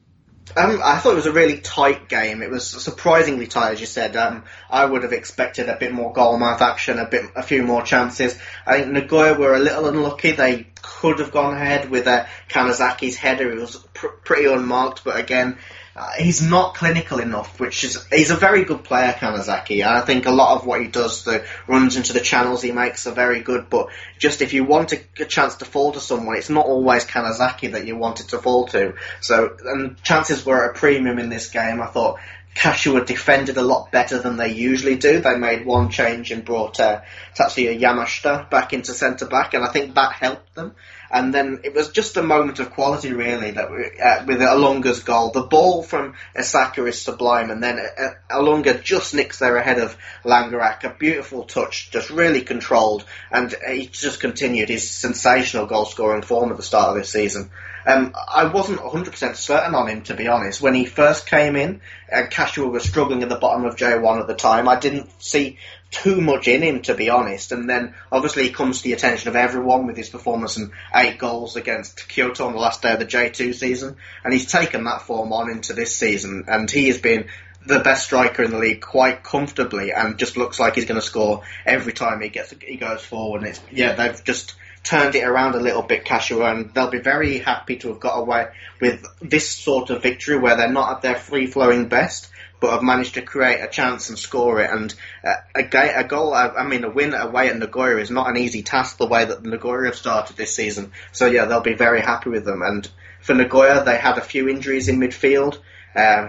Um, I thought it was a really tight game. It was surprisingly tight, as you said. Um, I would have expected a bit more goal-mouth action, a bit, a few more chances. I think Nagoya were a little unlucky. They could have gone ahead with uh, Kanazaki's header. It was pr- pretty unmarked, but again, uh, he's not clinical enough, which is, he's a very good player, Kanazaki. I think a lot of what he does, the runs into the channels he makes are very good, but just if you want a, a chance to fall to someone, it's not always Kanazaki that you want it to fall to. So, and chances were at a premium in this game. I thought Kashiwa defended a lot better than they usually do. They made one change and brought uh, Tatsuya Yamashita back into centre-back, and I think that helped them. And then it was just a moment of quality, really, that we, uh, with Olunga's goal. The ball from Esaka is sublime, and then uh, Olunga just nicks there ahead of Langerak. A beautiful touch, just really controlled, and he just continued his sensational goal-scoring form at the start of this season. Um, I wasn't one hundred percent certain on him, to be honest. When he first came in, uh, Kashiwa was struggling at the bottom of J one at the time. I didn't see too much in him, to be honest, and then obviously he comes to the attention of everyone with his performance and eight goals against Kyoto on the last day of the J two season, and he's taken that form on into this season, and he has been the best striker in the league quite comfortably, and just looks like he's going to score every time he gets he goes forward. And it's, yeah, they've just turned it around a little bit, Kashiwa, and they'll be very happy to have got away with this sort of victory where they're not at their free-flowing best, but have managed to create a chance and score it. And uh, a, a goal, I mean, a win away at Nagoya is not an easy task the way that Nagoya have started this season. So, yeah, they'll be very happy with them. And for Nagoya, they had a few injuries in midfield. Uh,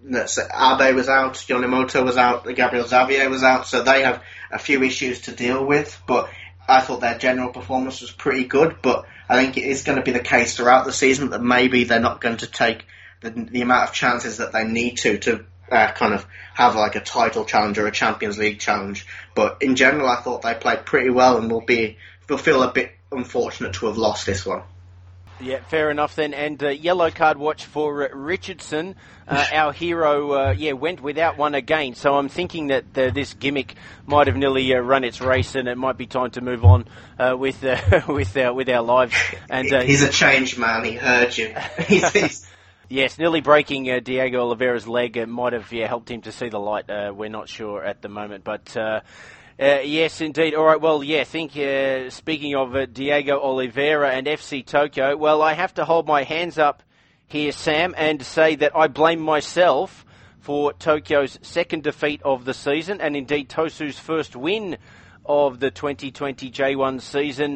Abe was out, Yonemoto was out, Gabriel Xavier was out, so they have a few issues to deal with. But I thought their general performance was pretty good, but I think it is going to be the case throughout the season that maybe they're not going to take the, the amount of chances that they need to to uh, kind of have like a title challenge or a Champions League challenge. But in general, I thought they played pretty well and will be will feel a bit unfortunate to have lost this one. Yeah, fair enough then. And uh, yellow card watch for uh, Richardson. Uh, our hero, uh, yeah, went without one again. So I'm thinking that uh, this gimmick might have nearly uh, run its race, and it might be time to move on uh, with uh, with our with our lives. And uh, he's a changed man. He heard you. he's, he's... Yes, nearly breaking uh, Diego Oliveira's leg. It might have yeah, helped him to see the light. Uh, we're not sure at the moment, but. Uh, Uh, yes, indeed. All right, well, yeah, I think, uh, speaking of uh, Diego Oliveira and F C Tokyo, well, I have to hold my hands up here, Sam, and say that I blame myself for Tokyo's second defeat of the season, and indeed Tosu's first win of the twenty twenty J one season.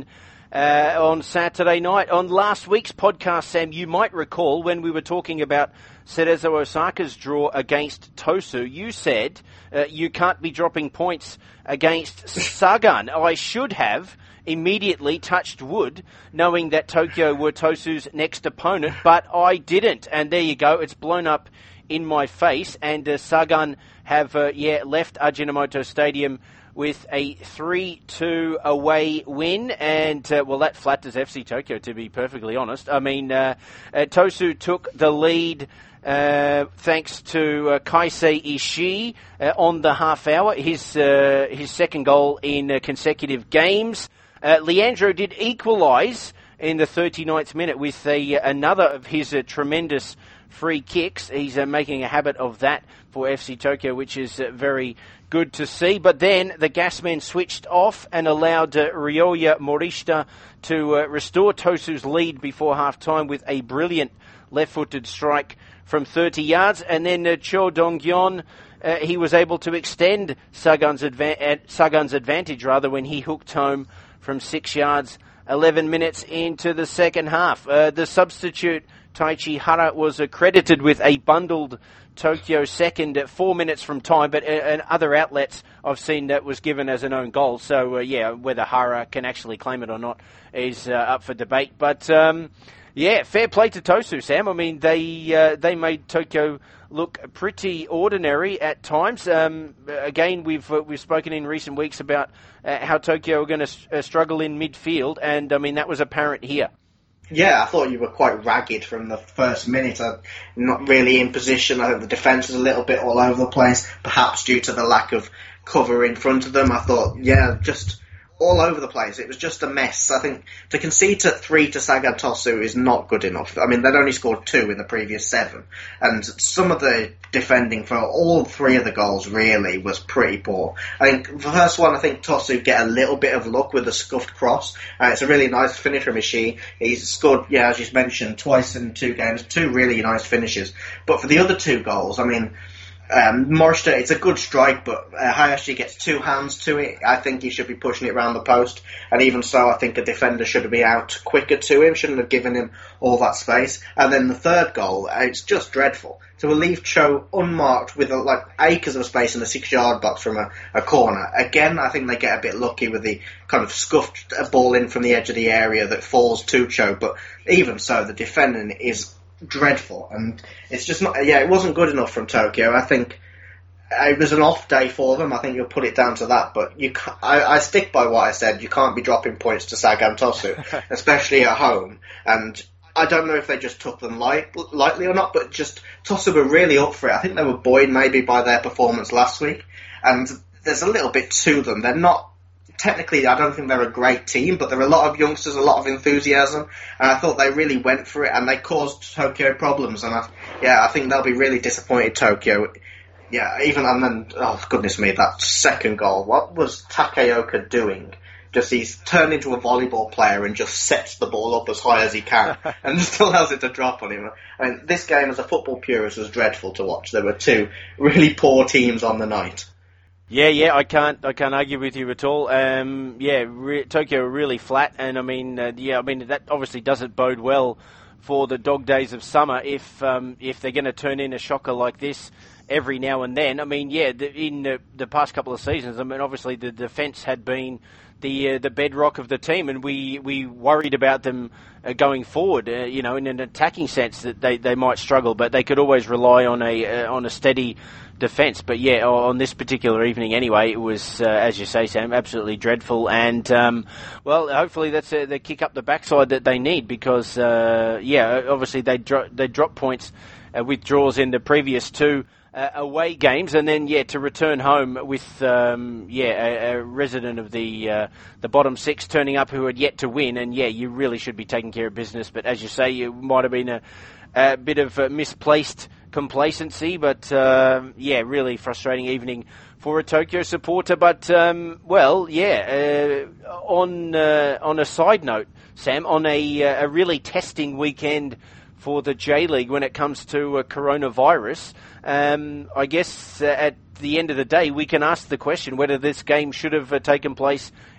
uh, on Saturday night. On last week's podcast, Sam, you might recall when we were talking about Cerezo Osaka's draw against Tosu, you said uh, you can't be dropping points against Sagan. I should have immediately touched wood, knowing that Tokyo were Tosu's next opponent, but I didn't. And there you go, it's blown up in my face, and uh, Sagan have uh, yeah left Ajinomoto Stadium with a three two away win, and uh, well, that flatters F C Tokyo, to be perfectly honest. I mean, uh, uh, Tosu took the lead uh, thanks to uh, Kaisei Ishii uh, on the half hour, his uh, his second goal in uh, consecutive games. Uh, Leandro did equalise in the thirty-ninth minute with a, another of his uh, tremendous free kicks. He's uh, making a habit of that for F C Tokyo, which is uh, very good to see. But then the Gasmen switched off and allowed uh, Ryoya Morishita to uh, restore Tosu's lead before half-time with a brilliant left-footed strike from thirty yards. And then uh, Cho Dong-gyeon, uh, he was able to extend Sagan's, adva- uh, Sagan's advantage rather when he hooked home from six yards, eleven minutes into the second half. Uh, the substitute, Taichi Hara, was accredited with a bundled Tokyo second at four minutes from time, but uh, in other outlets I've seen that was given as an own goal. So, uh, yeah, whether Hara can actually claim it or not is uh, up for debate. But, um, yeah, fair play to Tosu, Sam. I mean, they uh, they made Tokyo look pretty ordinary at times. Um, again, we've uh, we've spoken in recent weeks about uh, how Tokyo are going to uh, struggle in midfield, and, I mean, that was apparent here. Yeah, I thought you were quite ragged from the first minute. Uh, not really in position. I think the defence was a little bit all over the place, perhaps due to the lack of cover in front of them. I thought, yeah, just all over the place. It was just a mess. I think to concede to three to Sagan Tosu is not good enough. I mean, they'd only scored two in the previous seven, and some of the defending for all three of the goals really was pretty poor. I think the first one, I think Tosu get a little bit of luck with a scuffed cross. Uh, it's a really nice finish from Ishii. He's scored, yeah, as you mentioned, twice in two games, two really nice finishes. But for the other two goals, I mean, Um, Morishita, it's a good strike, but uh, Hayashi gets two hands to it. I think he should be pushing it around the post, and even so, I think a defender should be out quicker to him, shouldn't have given him all that space. And then the third goal, it's just dreadful. To leave Cho unmarked with uh, like acres of space in the six-yard box from a, a corner. Again, I think they get a bit lucky with the kind of scuffed ball in from the edge of the area that falls to Cho, but even so, the defending is dreadful, and it's just not. Yeah, it wasn't good enough from Tokyo. I think it was an off day for them. I think you'll put it down to that. But you, I, I stick by what I said. You can't be dropping points to Sagan Tosu, especially at home. And I don't know if they just took them light, lightly or not. But just Tosu were really up for it. I think they were buoyed maybe by their performance last week, and there's a little bit to them. They're not. Technically, I don't think they're a great team, but there are a lot of youngsters, a lot of enthusiasm, and I thought they really went for it, and they caused Tokyo problems, and I, yeah, I think they'll be really disappointed, Tokyo. Yeah, even, and then, oh goodness me, that second goal, what was Takaoka doing? Just, he's turned into a volleyball player and just sets the ball up as high as he can, and just allows it to drop on him. I mean, this game, as a football purist, was dreadful to watch. There were two really poor teams on the night. Yeah, yeah, I can't, I can't argue with you at all. Um, yeah, re- Tokyo are really flat, and I mean, uh, yeah, I mean that obviously doesn't bode well for the dog days of summer if um, if they're going to turn in a shocker like this every now and then. I mean, yeah, the, in the, the past couple of seasons, I mean, obviously the defence had been the uh, the bedrock of the team, and we, we worried about them uh, going forward. Uh, you know, in an attacking sense, that they, they might struggle, but they could always rely on a uh, on a steady defence. But yeah, on this particular evening anyway, it was, uh, as you say, Sam, absolutely dreadful. And, um, well, hopefully that's a, the kick up the backside that they need, because, uh, yeah, obviously they, dro- they dropped points uh, with draws in the previous two uh, away games. And then, yeah, to return home with, um, yeah, a, a resident of the uh, the bottom six turning up who had yet to win. And, yeah, you really should be taking care of business. But as you say, it might have been a, a bit of uh, misplaced complacency, but uh, yeah, really frustrating evening for a Tokyo supporter. But um, well, yeah. Uh, on uh, on a side note, Sam, on a a really testing weekend for the J League when it comes to uh, coronavirus, um, I guess uh, at the end of the day we can ask the question whether this game should have uh, taken place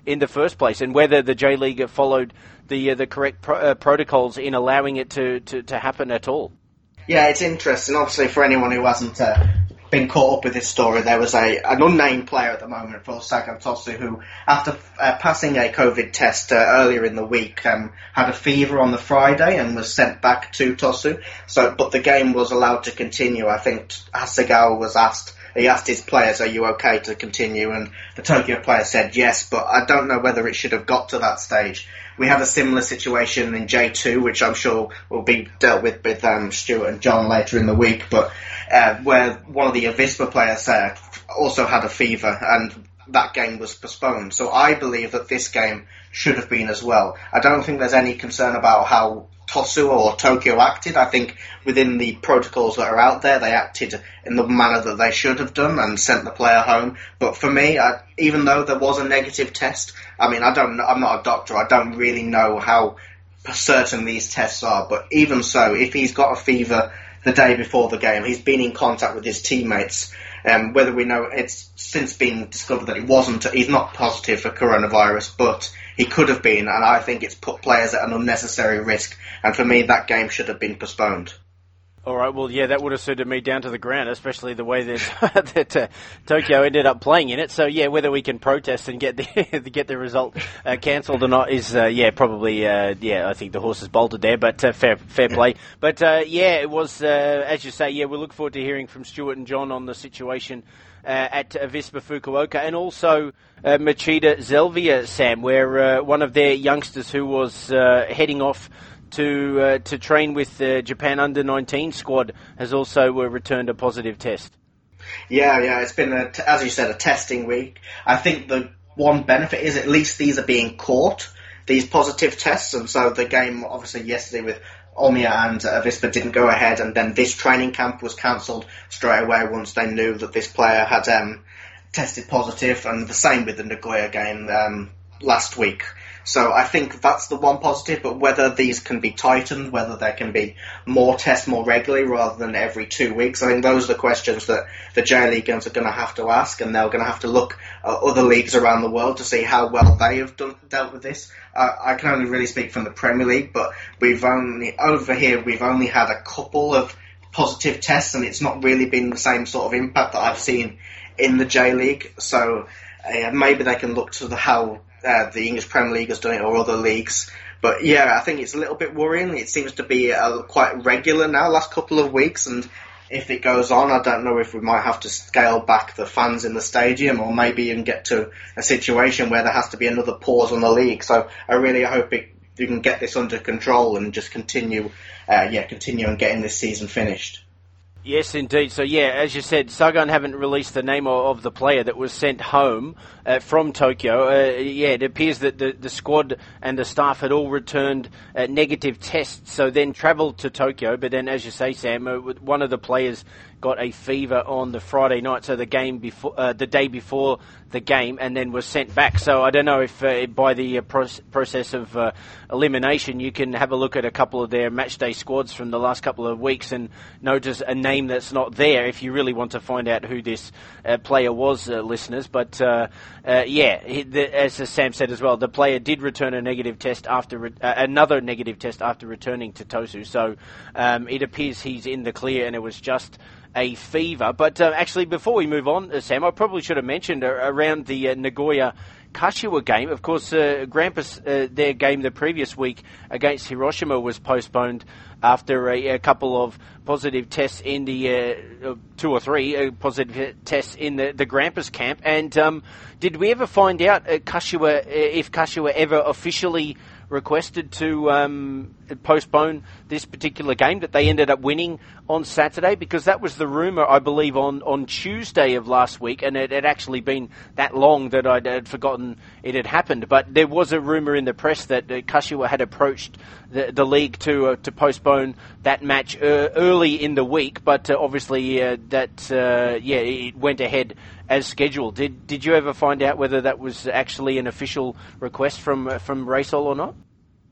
in the first place, and whether the J League followed the uh, the correct pro- uh, protocols in allowing it to, to, to happen at all. Yeah, it's interesting. Obviously, for anyone who hasn't uh, been caught up with this story, there was a an unnamed player at the moment for Sagan Tosu who, after uh, passing a COVID test uh, earlier in the week, um, had a fever on the Friday and was sent back to Tosu. So, but the game was allowed to continue. I think Hasegawa was asked. He asked his players, "Are you okay to continue?" And the Tokyo player said yes, but I don't know whether it should have got to that stage. We had a similar situation in J two, which I'm sure will be dealt with with um, Stuart and John later in the week, but uh, where one of the Avispa players uh, also had a fever, and that game was postponed. So I believe that this game should have been as well. I don't think there's any concern about how Tosu or Tokyo acted. I think within the protocols that are out there, they acted in the manner that they should have done and sent the player home. But for me, I, even though there was a negative test, I mean, I don't, I'm not a doctor. I don't really know how certain these tests are. But even so, if he's got a fever the day before the game, he's been in contact with his teammates. Um, whether we know, it's since been discovered that he wasn't, he's not positive for coronavirus, but he could have been, and I think it's put players at an unnecessary risk. And for me, that game should have been postponed. All right, well, yeah, that would have suited me down to the ground, especially the way that, that uh, Tokyo ended up playing in it. So, yeah, whether we can protest and get the get the result uh, cancelled or not is, uh, yeah, probably, uh, yeah, I think the horse has bolted there, but uh, fair fair play. But, uh, yeah, it was, uh, as you say, yeah, we look forward to hearing from Stuart and John on the situation uh, at Avispa Fukuoka, and also uh, Machida Zelvia, Sam, where uh, one of their youngsters who was uh, heading off to uh, to train with the Japan under nineteen squad has also uh, returned a positive test. Yeah, yeah, it's been, a, as you said, a testing week. I think the one benefit is at least these are being caught, these positive tests, and so the game, obviously, yesterday with Omiya and uh, Avispa didn't go ahead, and then this training camp was cancelled straight away once they knew that this player had um, tested positive, and the same with the Nagoya game um, last week. So I think that's the one positive, but whether these can be tightened, whether there can be more tests more regularly rather than every two weeks, I think those are the questions that the J League are going to have to ask, and they're going to have to look at other leagues around the world to see how well they have done, dealt with this. Uh, I can only really speak from the Premier League, but we've only, over here, we've only had a couple of positive tests, and it's not really been the same sort of impact that I've seen in the J League. So uh, maybe they can look to the how Uh, the English Premier League has done it, or other leagues. But yeah, I think it's a little bit worrying. It seems to be uh, quite regular now, last couple of weeks, and if it goes on, I don't know if we might have to scale back the fans in the stadium, or maybe even get to a situation where there has to be another pause on the league. So I really hope it, you can get this under control and just continue, uh, yeah, continue on getting this season finished. Yes, indeed. So, yeah, as you said, Sagan haven't released the name of the player that was sent home uh, from Tokyo. Uh, yeah, it appears that the, the squad and the staff had all returned uh, negative tests, so then travelled to Tokyo. But then, as you say, Sam, uh, one of the players got a fever on the Friday night, so the game before, uh, the day before the game, and then was sent back. So I don't know if uh, by the uh, pro- process of uh, elimination, you can have a look at a couple of their matchday squads from the last couple of weeks and notice a name that's not there if you really want to find out who this uh, player was, uh, listeners. But uh, uh, yeah, he, the, as Sam said as well, the player did return a negative test after re- uh, another negative test after returning to Tosu. So um, it appears he's in the clear, and it was just a fever. But uh, actually, before we move on, uh, Sam, I probably should have mentioned uh, around the uh, Nagoya Kashiwa game. Of course, uh, Grampus, uh, their game the previous week against Hiroshima was postponed after a, a couple of positive tests in the, uh, two or three uh, positive tests in the, the Grampus camp. And um, did we ever find out uh, Kashiwa, uh, if Kashiwa ever officially requested to um, postpone this particular game that they ended up winning on Saturday? Because that was the rumour, I believe, on, on Tuesday of last week, and it had actually been that long that I'd had forgotten it had happened. But there was a rumour in the press that uh, Kashiwa had approached the, the league to uh, to postpone that match uh, early in the week, but uh, obviously uh, that uh, yeah it went ahead as scheduled. Did did you ever find out whether that was actually an official request from uh, from Raysol or not?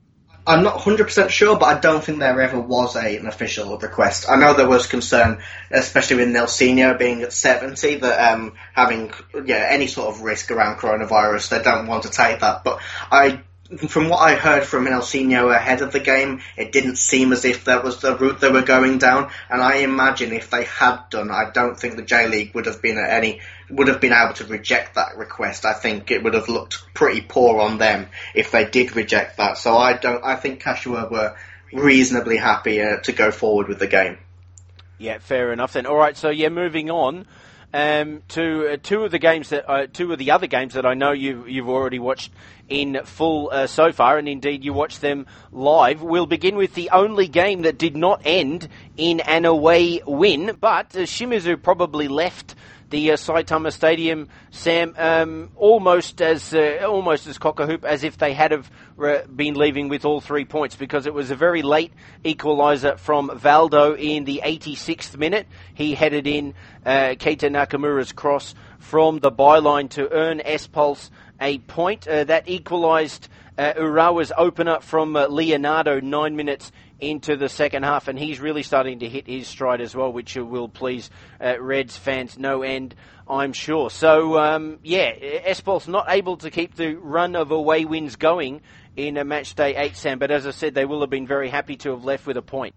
I'm not one hundred percent sure, but I don't think there ever was a, an official request. I know there was concern, especially with Nelsinho being at seventy, that um, having yeah any sort of risk around coronavirus, they don't want to take that. But I, from what I heard from Nelsinho ahead of the game, it didn't seem as if that was the route they were going down. And I imagine if they had done, I don't think the J-League would have been at any would have been able to reject that request. I think it would have looked pretty poor on them if they did reject that. So I don't. I think Kashiwa were reasonably happy uh, to go forward with the game. Yeah, fair enough then. All right, so yeah, moving on um, to uh, two of the games that uh, two of the other games that I know you you've already watched in full uh, so far, and indeed you watched them live. We'll begin with the only game that did not end in an away win, but uh, Shimizu probably left the uh, Saitama Stadium, Sam, um, almost as uh, almost as cock-a-hoop as if they had have uh, been leaving with all three points, because it was a very late equaliser from Valdo in the eighty-sixth minute. He headed in uh, Keita Nakamura's cross from the byline to earn S-Pulse a point. Uh, that equalised uh, Urawa's opener from uh, Leonardo nine minutes into the second half, and he's really starting to hit his stride as well, which will please uh, Reds fans no end, I'm sure. So, um, yeah, S-Pulse not able to keep the run of away wins going in a match day eight, Sam, but as I said, they will have been very happy to have left with a point.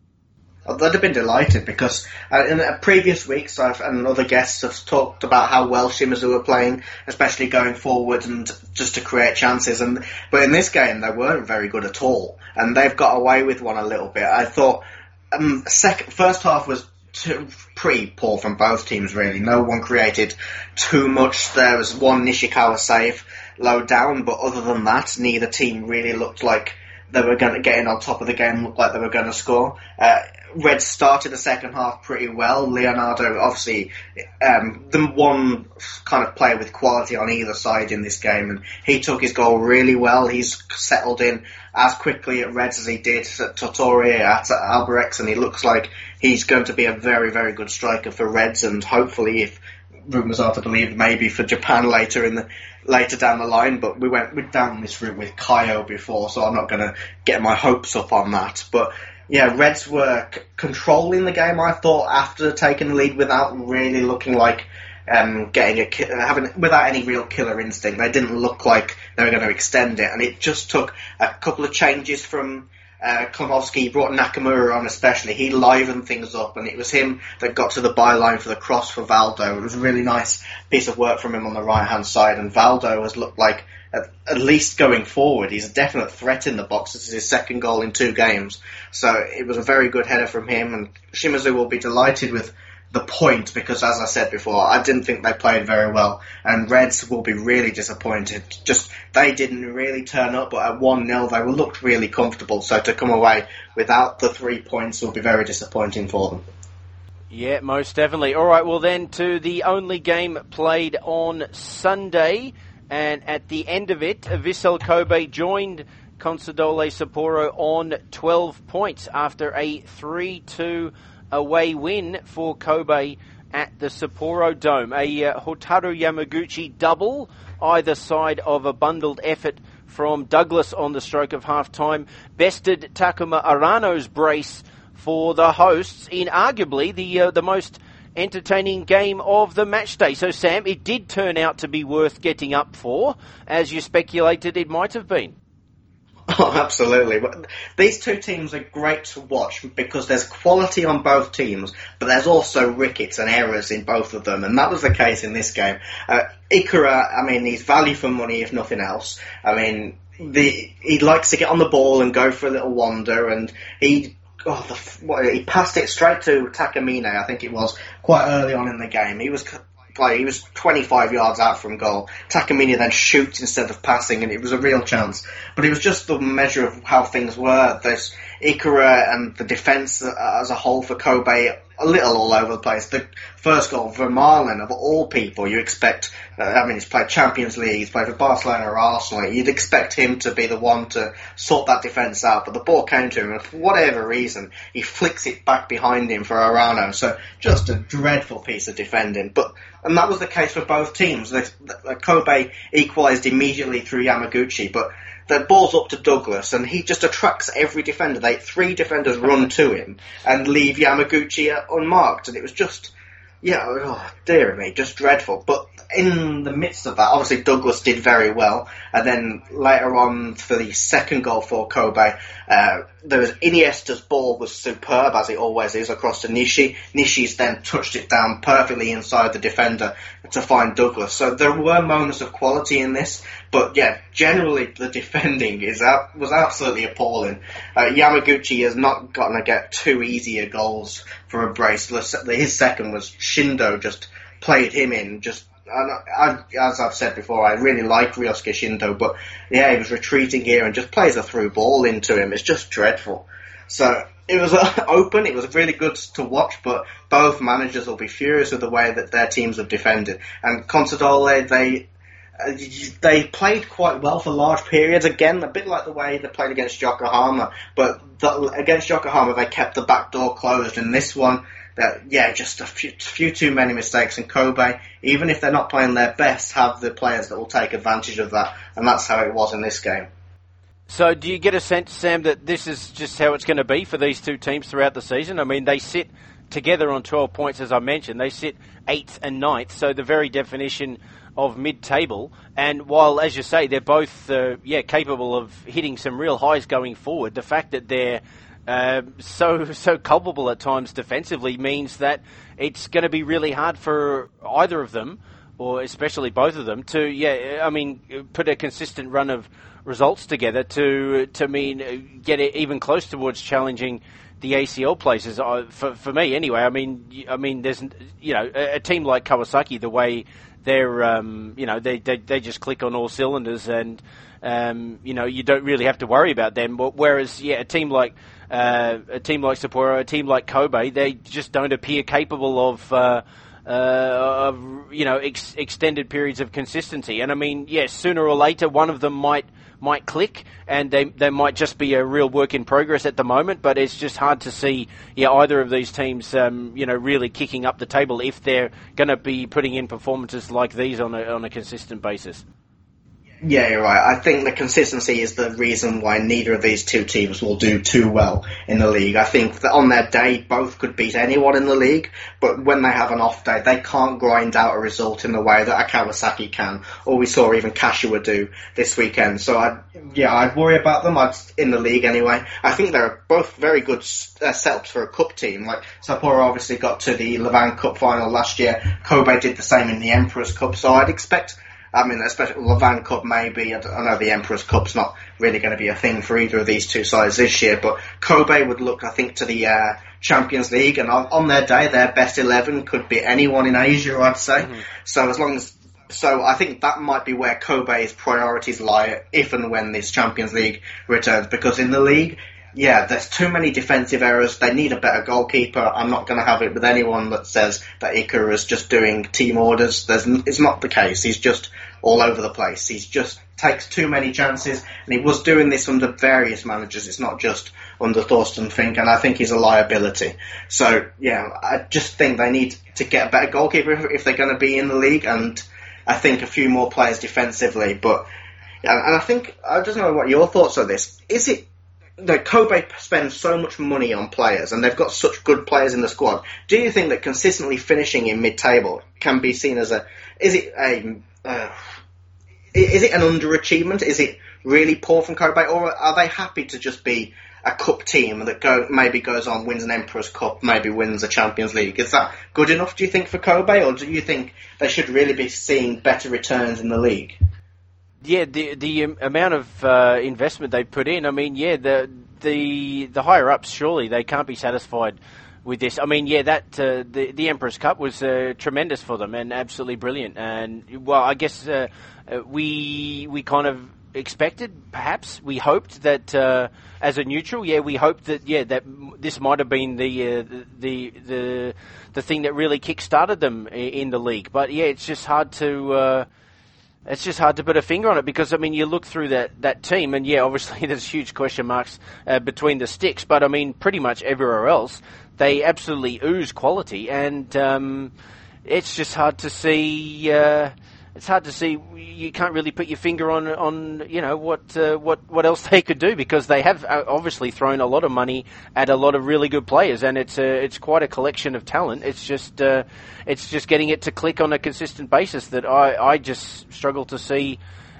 They'd have been delighted because uh, in uh, previous weeks I've, and other guests have talked about how well Shimizu were playing, especially going forward and just to create chances. And but in this game they weren't very good at all, and they've got away with one a little bit. I thought um, second, first half was too, pretty poor from both teams really. No one created too much. There was one Nishikawa save low down, but other than that, neither team really looked like they were going to get in on top of the game. Looked like they were going to score. Uh, Reds started the second half pretty well. Leonardo, obviously, um, the one kind of player with quality on either side in this game, and he took his goal really well. He's settled in as quickly at Reds as he did at Tottori, at Albirex, and he looks like he's going to be a very, very good striker for Reds, and hopefully, if rumours are to believe, maybe for Japan later in the later down the line. But we went we're down this route with Kaio before, so I'm not going to get my hopes up on that. But yeah, Reds were c- controlling the game, I thought, after taking the lead without really looking like um, getting a ki- having without any real killer instinct. They didn't look like they were going to extend it, and it just took a couple of changes from uh, Klomovsky. He brought Nakamura on especially. He livened things up, and it was him that got to the byline for the cross for Valdo. It was a really nice piece of work from him on the right-hand side, and Valdo has looked like, At, at least going forward, he's a definite threat in the box. This is his second goal in two games. So it was a very good header from him, and Shimizu will be delighted with the point because, as I said before, I didn't think they played very well, and Reds will be really disappointed. Just, they didn't really turn up, but at one nil they looked really comfortable, so to come away without the three points will be very disappointing for them. Yeah, most definitely. All right, well then, to the only game played on Sunday. And at the end of it, Vissel Kobe joined Consadole Sapporo on twelve points after a three two away win for Kobe at the Sapporo Dome. A uh, Hotaru Yamaguchi double, either side of a bundled effort from Douglas on the stroke of half-time, bested Takuma Arano's brace for the hosts in arguably the uh, the most entertaining game of the match day. So, Sam, it did turn out to be worth getting up for, as you speculated it might have been. Oh, absolutely. These two teams are great to watch because there's quality on both teams, but there's also rickets and errors in both of them, and that was the case in this game. Uh, Ikura, I mean, he's value for money if nothing else. I mean, the, he likes to get on the ball and go for a little wander, and he Oh, the, what, he passed it straight to Takamine, I think it was, quite early on in the game. He was like, he was twenty-five yards out from goal. Takamine then shoots instead of passing, and it was a real chance. But it was just the measure of how things were. There's Ikura and the defence as a whole for Kobe, a little all over the place. The first goal, Vermaelen, of all people, you expect, uh, I mean, he's played Champions League, he's played for Barcelona or Arsenal, you'd expect him to be the one to sort that defence out, but the ball came to him, and for whatever reason, he flicks it back behind him for Arano, so just a dreadful piece of defending. But and that was the case for both teams. The, the, Kobe equalised immediately through Yamaguchi, but the ball's up to Douglas, and he just attracts every defender. They three defenders run to him and leave Yamaguchi unmarked, and it was just, yeah, oh, dear me, just dreadful. But in the midst of that, obviously Douglas did very well, and then later on for the second goal for Kobe, uh, there was Iniesta's ball was superb, as it always is, across to Nishi. Nishi's then touched it down perfectly inside the defender to find Douglas. So there were moments of quality in this, but yeah, generally the defending is out, was absolutely appalling. Uh, Yamaguchi has not gotten to get two easier goals for a brace. His second was Shindo just played him in, just And I, as I've said before, I really like Ryosuke Shindo, but yeah, he was retreating here and just plays a through ball into him. It's just dreadful. So it was uh, open, it was really good to watch, but both managers will be furious with the way that their teams have defended. And Consadole, they uh, they played quite well for large periods, again, a bit like the way they played against Yokohama, but the, against Yokohama they kept the back door closed. In this one, that yeah, just a few, few too many mistakes, and Kobe, even if they're not playing their best, have the players that will take advantage of that, and that's how it was in this game. So do you get a sense, Sam, that this is just how it's going to be for these two teams throughout the season? I mean, they sit together on twelve points, as I mentioned. They sit eighth and ninth, so the very definition of mid-table. And while, as you say, they're both uh, yeah capable of hitting some real highs going forward, the fact that they're Uh, so so culpable at times defensively means that it's going to be really hard for either of them, or especially both of them, to yeah I mean put a consistent run of results together to to mean get it even close towards challenging the A C L places. Uh, for for me anyway. I mean I mean there's you know a, a team like Kawasaki, the way they're um, you know they, they they just click on all cylinders, and um, you know you don't really have to worry about them. Whereas yeah a team like Uh, a team like Sapporo, a team like Kobe, they just don't appear capable of, uh, uh, of you know, ex- extended periods of consistency. And I mean, yes, sooner or later, one of them might might click, and they they might just be a real work in progress at the moment. But it's just hard to see, yeah, either of these teams, um, you know, really kicking up the table if they're going to be putting in performances like these on a on a consistent basis. Yeah, you're right. I think the consistency is the reason why neither of these two teams will do too well in the league. I think that on their day, both could beat anyone in the league, but when they have an off day, they can't grind out a result in the way that a Kawasaki can, or we saw even Kashiwa do this weekend. So, I'd, yeah, I'd worry about them I'd, in the league anyway. I think they're both very good uh, setups for a cup team. Like, Sapporo obviously got to the Levan Cup final last year. Kobe did the same in the Emperor's Cup, so I'd expect... I mean, especially Levan Cup maybe. I, I know the Emperor's Cup's not really going to be a thing for either of these two sides this year, but Kobe would look, I think, to the uh, Champions League, and on, on their day, their best eleven could be anyone in Asia, I'd say. Mm-hmm. So as long as, so I think that might be where Kobe's priorities lie if and when this Champions League returns, because in the league, yeah, there's too many defensive errors. They need a better goalkeeper. I'm not going to have it with anyone that says that Ikura is just doing team orders. There's, it's not the case. He's just all over the place. He's just takes too many chances, and he was doing this under various managers. It's not just under Thorsten Fink, and I think he's a liability. So, yeah, I just think they need to get a better goalkeeper if, if they're going to be in the league, and I think a few more players defensively. But, and I think, I don't know what your thoughts are this. Is it No, Kobe spends so much money on players, and they've got such good players in the squad. Do you think that consistently finishing in mid-table can be seen as a... Is it a... Uh, is it an underachievement? Is it really poor from Kobe, or are they happy to just be a cup team that go maybe goes on, wins an Emperor's Cup, maybe wins a Champions League? Is that good enough, do you think, for Kobe, or do you think they should really be seeing better returns in the league? Yeah, the the um, amount of uh, investment they put in. I mean, yeah, the the the higher ups surely they can't be satisfied with this. I mean, yeah, that uh, the the Emperor's Cup was uh, tremendous for them and absolutely brilliant. And well, I guess uh, we we kind of expected, perhaps we hoped that uh, as a neutral, yeah, we hoped that yeah that this might have been the uh, the the the thing that really kick-started them in the league. But yeah, it's just hard to. Uh, It's just hard to put a finger on it because, I mean, you look through that, that team and, yeah, obviously there's huge question marks uh, between the sticks, but, I mean, pretty much everywhere else, they absolutely ooze quality, and um, it's just hard to see, uh, it's hard to see. You can't really put your finger on on you know what uh, what what else they could do, because they have obviously thrown a lot of money at a lot of really good players, and it's a, it's quite a collection of talent. It's just uh, it's just getting it to click on a consistent basis that I, I just struggle to see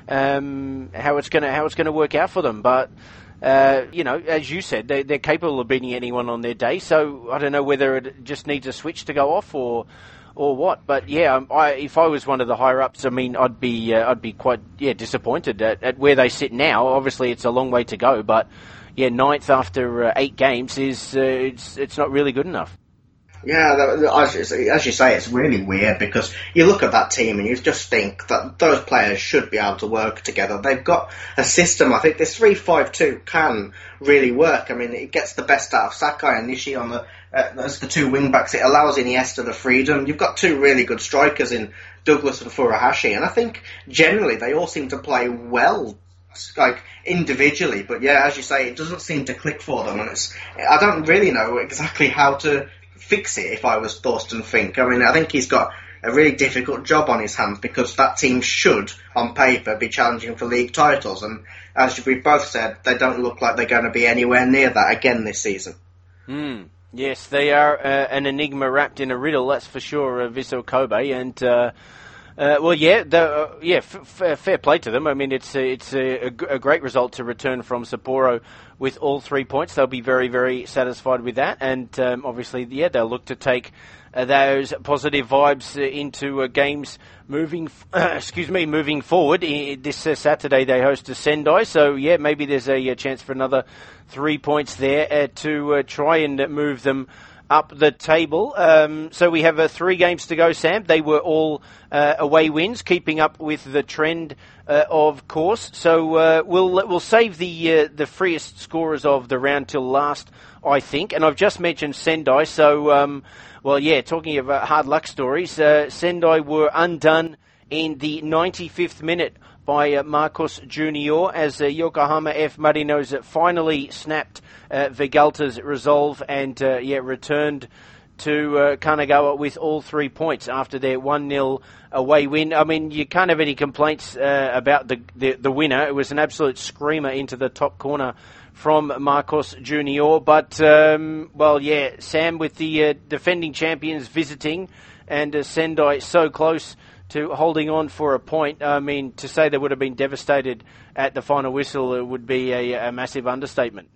um, how it's gonna how it's gonna work out for them. But uh, you know, as you said, they, they're capable of beating anyone on their day. So I don't know whether it just needs a switch to go off or. Or what? But yeah, um, I, if I was one of the higher ups, I mean, I'd be uh, I'd be quite yeah disappointed at, at where they sit now. Obviously, it's a long way to go, but yeah, ninth after uh, eight games is uh, it's it's not really good enough. Yeah, as you say, it's really weird because you look at that team and you just think that those players should be able to work together. They've got a system. I think this three five two can really work. I mean, it gets the best out of Sakai and Nishi on the uh, as the two wing backs. It allows Iniesta the freedom. You've got two really good strikers in Douglas and Furuhashi, and I think generally they all seem to play well, like individually. But yeah, as you say, it doesn't seem to click for them, and it's I don't really know exactly how to fix it if I was Thorsten Fink. I mean, I think he's got a really difficult job on his hands because that team should, on paper, be challenging for league titles. And as we both said, they don't look like they're going to be anywhere near that again this season. Mm, yes, they are uh, an enigma wrapped in a riddle, that's for sure, uh, Vissel Kobe. And, uh, uh, well, yeah, uh, yeah, f- f- fair play to them. I mean, it's, a, it's a, a great result to return from Sapporo with all three points. They'll be very, very satisfied with that. And um, obviously, yeah, they'll look to take uh, those positive vibes uh, into uh, games moving, uh, excuse me, moving forward. I, this uh, Saturday they host to Sendai. So, yeah, maybe there's a, a chance for another three points there uh, to uh, try and move them up the table. Um, so we have uh, three games to go, Sam. They were all uh, away wins, keeping up with the trend, uh, of course. So uh, we'll we'll save the uh, the freest scorers of the round till last, I think. And I've just mentioned Sendai. So, um, well, yeah, talking about hard luck stories, uh, Sendai were undone in the ninety-fifth minute by uh, Marcos Junior as uh, Yokohama F. Marinos finally snapped uh, Vegalta's resolve and uh, yeah returned to uh, Kanagawa with all three points after their one nil away win. I mean, you can't have any complaints uh, about the, the the winner. It was an absolute screamer into the top corner from Marcos Junior But, um, well, yeah, Sam, with the uh, defending champions visiting and uh, Sendai so close to holding on for a point. I mean, to say they would have been devastated at the final whistle, it would be a, a massive understatement.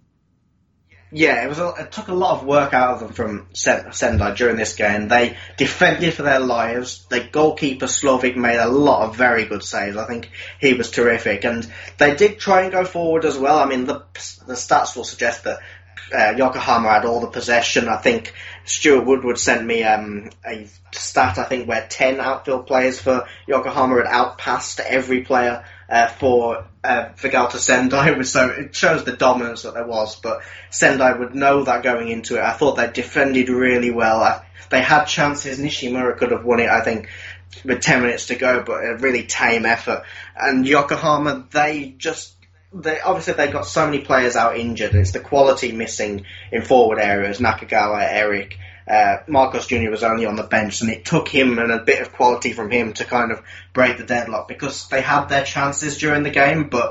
Yeah, it was. A, it took a lot of work out of them from Sendai during this game. They defended for their lives. The goalkeeper Slovik made a lot of very good saves. I think he was terrific, and they did try and go forward as well. I mean, the the stats will suggest that Uh, Yokohama had all the possession. I think Stuart Woodward sent me um, a stat, I think, where ten outfield players for Yokohama had outpassed every player uh, for uh, Vegalta Sendai. So it shows the dominance that there was, but Sendai would know that going into it. I thought they defended really well. I, they had chances. Nishimura could have won it, I think, with ten minutes to go, but a really tame effort. And Yokohama, they just They, obviously, they've got so many players out injured. It's the quality missing in forward areas. Nakagawa, Eric, uh, Marcos Junior was only on the bench, and it took him and a bit of quality from him to kind of break the deadlock because they had their chances during the game, but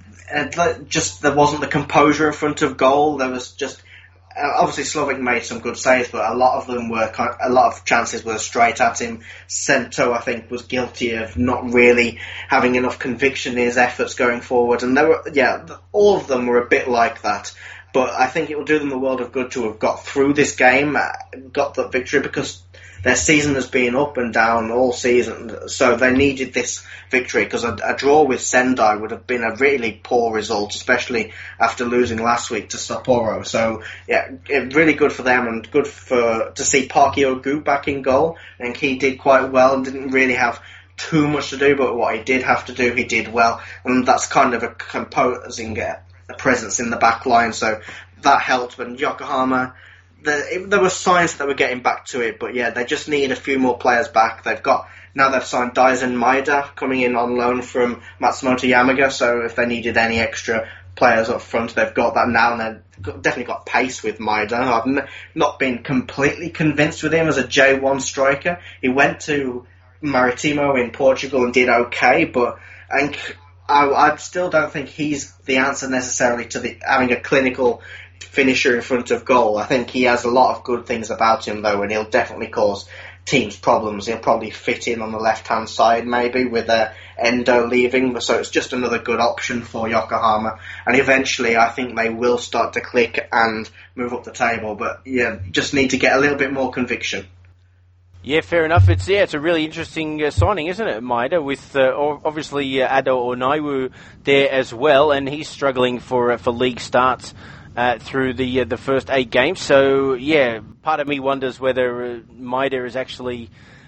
uh, just there wasn't the composure in front of goal. There was just uh, obviously Slovak made some good saves, but a lot of them were a lot of chances were straight at him. Sento, I think, was guilty of not really having enough conviction in his efforts going forward, and there were yeah, all of them were a bit like that. But I think it will do them a world of good to have got through this game, got the victory, because their season has been up and down all season, so they needed this victory, because a, a draw with Sendai would have been a really poor result, especially after losing last week to Sapporo. So, yeah, it, really good for them, and good for to see Park Hyo-gu back in goal. I think he did quite well and didn't really have too much to do, but what he did have to do, he did well, and that's kind of a composing uh, a presence in the back line, so that helped. But Yokohama, The, it, there were signs that they were getting back to it, but yeah, they just need a few more players back. They've got now they've signed Daisen Maeda coming in on loan from Matsumoto Yamaga, so if they needed any extra players up front, they've got that now, and they've definitely got pace with Maeda. I've n- not been completely convinced with him as a J one striker. He went to Maritimo in Portugal and did okay, but I think I, I still don't think he's the answer necessarily to the having a clinical finisher in front of goal. I think he has a lot of good things about him, though, and he'll definitely cause teams problems. He'll probably fit in on the left-hand side, maybe, with uh, Endo leaving, so it's just another good option for Yokohama. And eventually, I think they will start to click and move up the table, but yeah, just need to get a little bit more conviction. Yeah, fair enough. It's yeah, it's a really interesting uh, signing, isn't it, Maeda? With uh, obviously uh, Ado Onaiwu there as well, and he's struggling for uh, for league starts uh, through the uh, the first eight games. So yeah, part of me wonders whether uh, Maeda is actually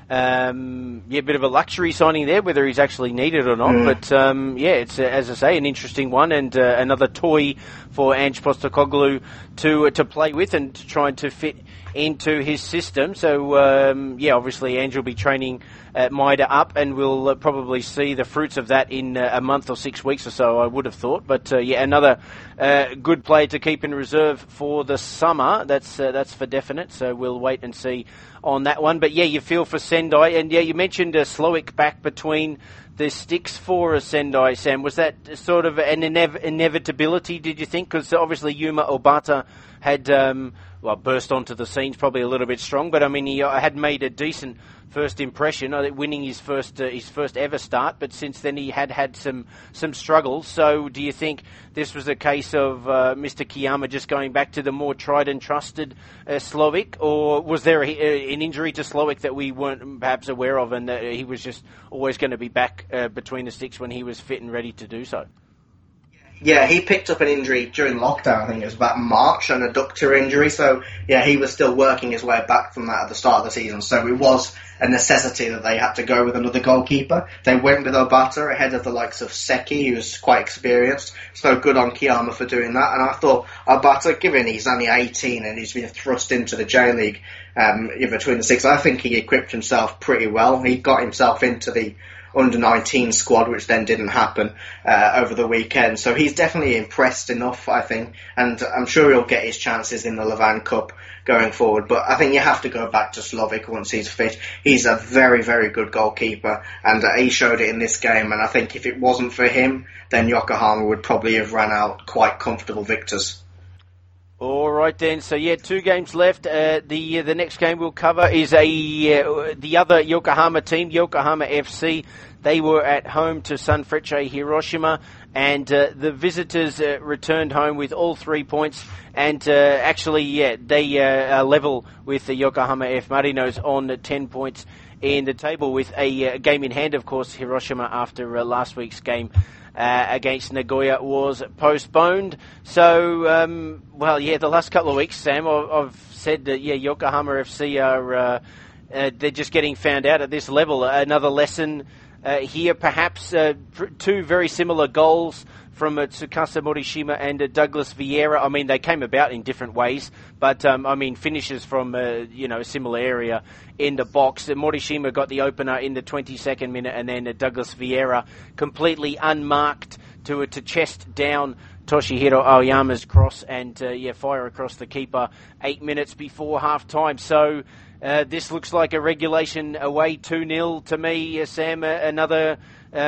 um, yeah a bit of a luxury signing there, whether he's actually needed or not. Mm. But um, yeah, it's uh, as I say, an interesting one, and uh, another toy for Ange Postecoglou to uh, to play with and to try and to fit into his system. So, um, yeah, obviously Ange will be training uh, Maeda up, and we'll uh, probably see the fruits of that in uh, a month or six weeks or so, I would have thought. But, uh, yeah, another uh, good player to keep in reserve for the summer. That's uh, that's for definite, so we'll wait and see on that one. But, yeah, you feel for Sendai, and, yeah, you mentioned uh, Slowik back between the sticks for a Sendai, Sam. Was that sort of an inev- inevitability, did you think? Because obviously Yuma Obata had um, well burst onto the scenes probably a little bit strong, but I mean he uh, had made a decent first impression, uh, winning his first uh, his first ever start. But since then he had had some some struggles. So do you think this was a case of uh, Mister Kiyama just going back to the more tried and trusted uh, Slowik, or was there a, uh, an injury to Slowik that we weren't perhaps aware of, and that he was just always going to be back uh, between the sticks when he was fit and ready to do so? Yeah, he picked up an injury during lockdown. I think it was about March, an adductor injury. So, yeah, he was still working his way back from that at the start of the season. So it was a necessity that they had to go with another goalkeeper. They went with Obata ahead of the likes of Seki, who's quite experienced. So good on Kiyama for doing that. And I thought Obata, given he's only eighteen and he's been thrust into the J League um, between the six, I think he equipped himself pretty well. He got himself into the under nineteen squad, which then didn't happen uh, over the weekend. So he's definitely impressed enough, I think, and I'm sure he'll get his chances in the Levan Cup going forward. But I think you have to go back to Slowik once he's fit. He's a very, very good goalkeeper, and uh, he showed it in this game. And I think if it wasn't for him, then Yokohama would probably have ran out quite comfortable victors. All right then. So yeah, two games left. Uh, the uh, the next game we'll cover is a uh, the other Yokohama team, Yokohama F C. They were at home to Sanfrecce Hiroshima, and uh, the visitors uh, returned home with all three points. And uh, actually, yeah, they uh, are level with the Yokohama F Marinos on ten points in the table, with a uh, game in hand, of course. Hiroshima, after uh, last week's game Uh, against Nagoya, was postponed. So, um, well, yeah, the last couple of weeks, Sam, I've, I've said that, yeah, Yokohama F C are, uh, uh, they're just getting found out at this level. Another lesson uh, here, perhaps, uh, two very similar goals from uh, Tsukasa Morishima and uh, Douglas Vieira. I mean, they came about in different ways, but, um, I mean, finishes from, uh, you know, a similar area in the box. Uh, Morishima got the opener in the twenty-second minute, and then uh, Douglas Vieira completely unmarked to uh, to chest down Toshihiro Aoyama's cross and, uh, yeah, fire across the keeper eight minutes before half-time. So uh, this looks like a regulation away two nil to me, uh, Sam. Uh, another...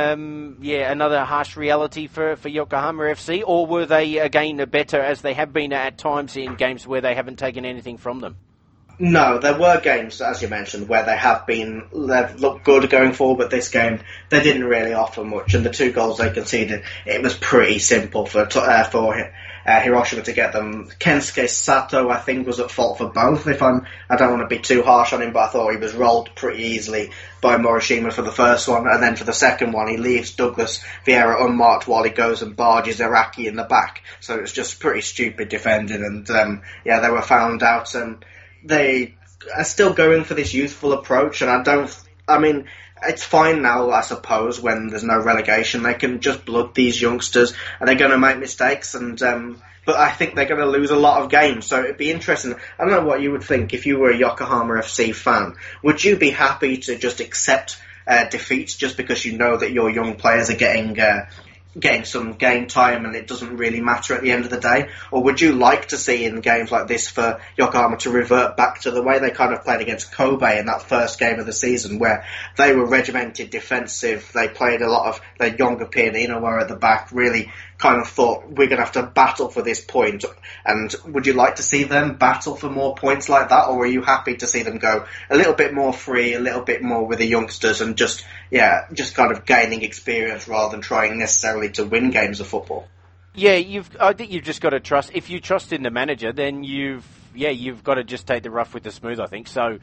Um, yeah, another harsh reality for, for Yokohama F C, or were they, again, better as they have been at times in games where they haven't taken anything from them? No, there were games, as you mentioned, where they have been, they've looked good going forward, but this game, they didn't really offer much, and the two goals they conceded, it was pretty simple for uh, for uh, Hiroshima to get them. Kensuke Sato, I think, was at fault for both. If I'm, I don't want to be too harsh on him, but I thought he was rolled pretty easily by Morishima for the first one, and then for the second one, he leaves Douglas Vieira unmarked while he goes and barges Iraqi in the back. So it was just pretty stupid defending, and um, yeah, they were found out, and they are still going for this youthful approach, and I don't, I mean, it's fine now, I suppose, when there's no relegation. They can just blood these youngsters, and they're going to make mistakes, and um, but I think they're going to lose a lot of games, so it'd be interesting. I don't know what you would think if you were a Yokohama F C fan. Would you be happy to just accept uh, defeats just because you know that your young players are getting uh, getting some game time and it doesn't really matter at the end of the day? Or would you like to see in games like this for Yokohama to revert back to the way they kind of played against Kobe in that first game of the season, where they were regimented defensive, they played a lot of their younger peer, the Inoue at the back, really kind of thought, we're going to have to battle for this point. And would you like to see them battle for more points like that, or are you happy to see them go a little bit more free, a little bit more with the youngsters and just, yeah, just kind of gaining experience rather than trying necessarily to win games of football? Yeah, you've. I think you've just got to trust. If you trust in the manager, then you've, yeah, you've got to just take the rough with the smooth, I think. So,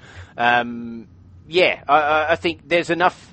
um, yeah, I, I think there's enough.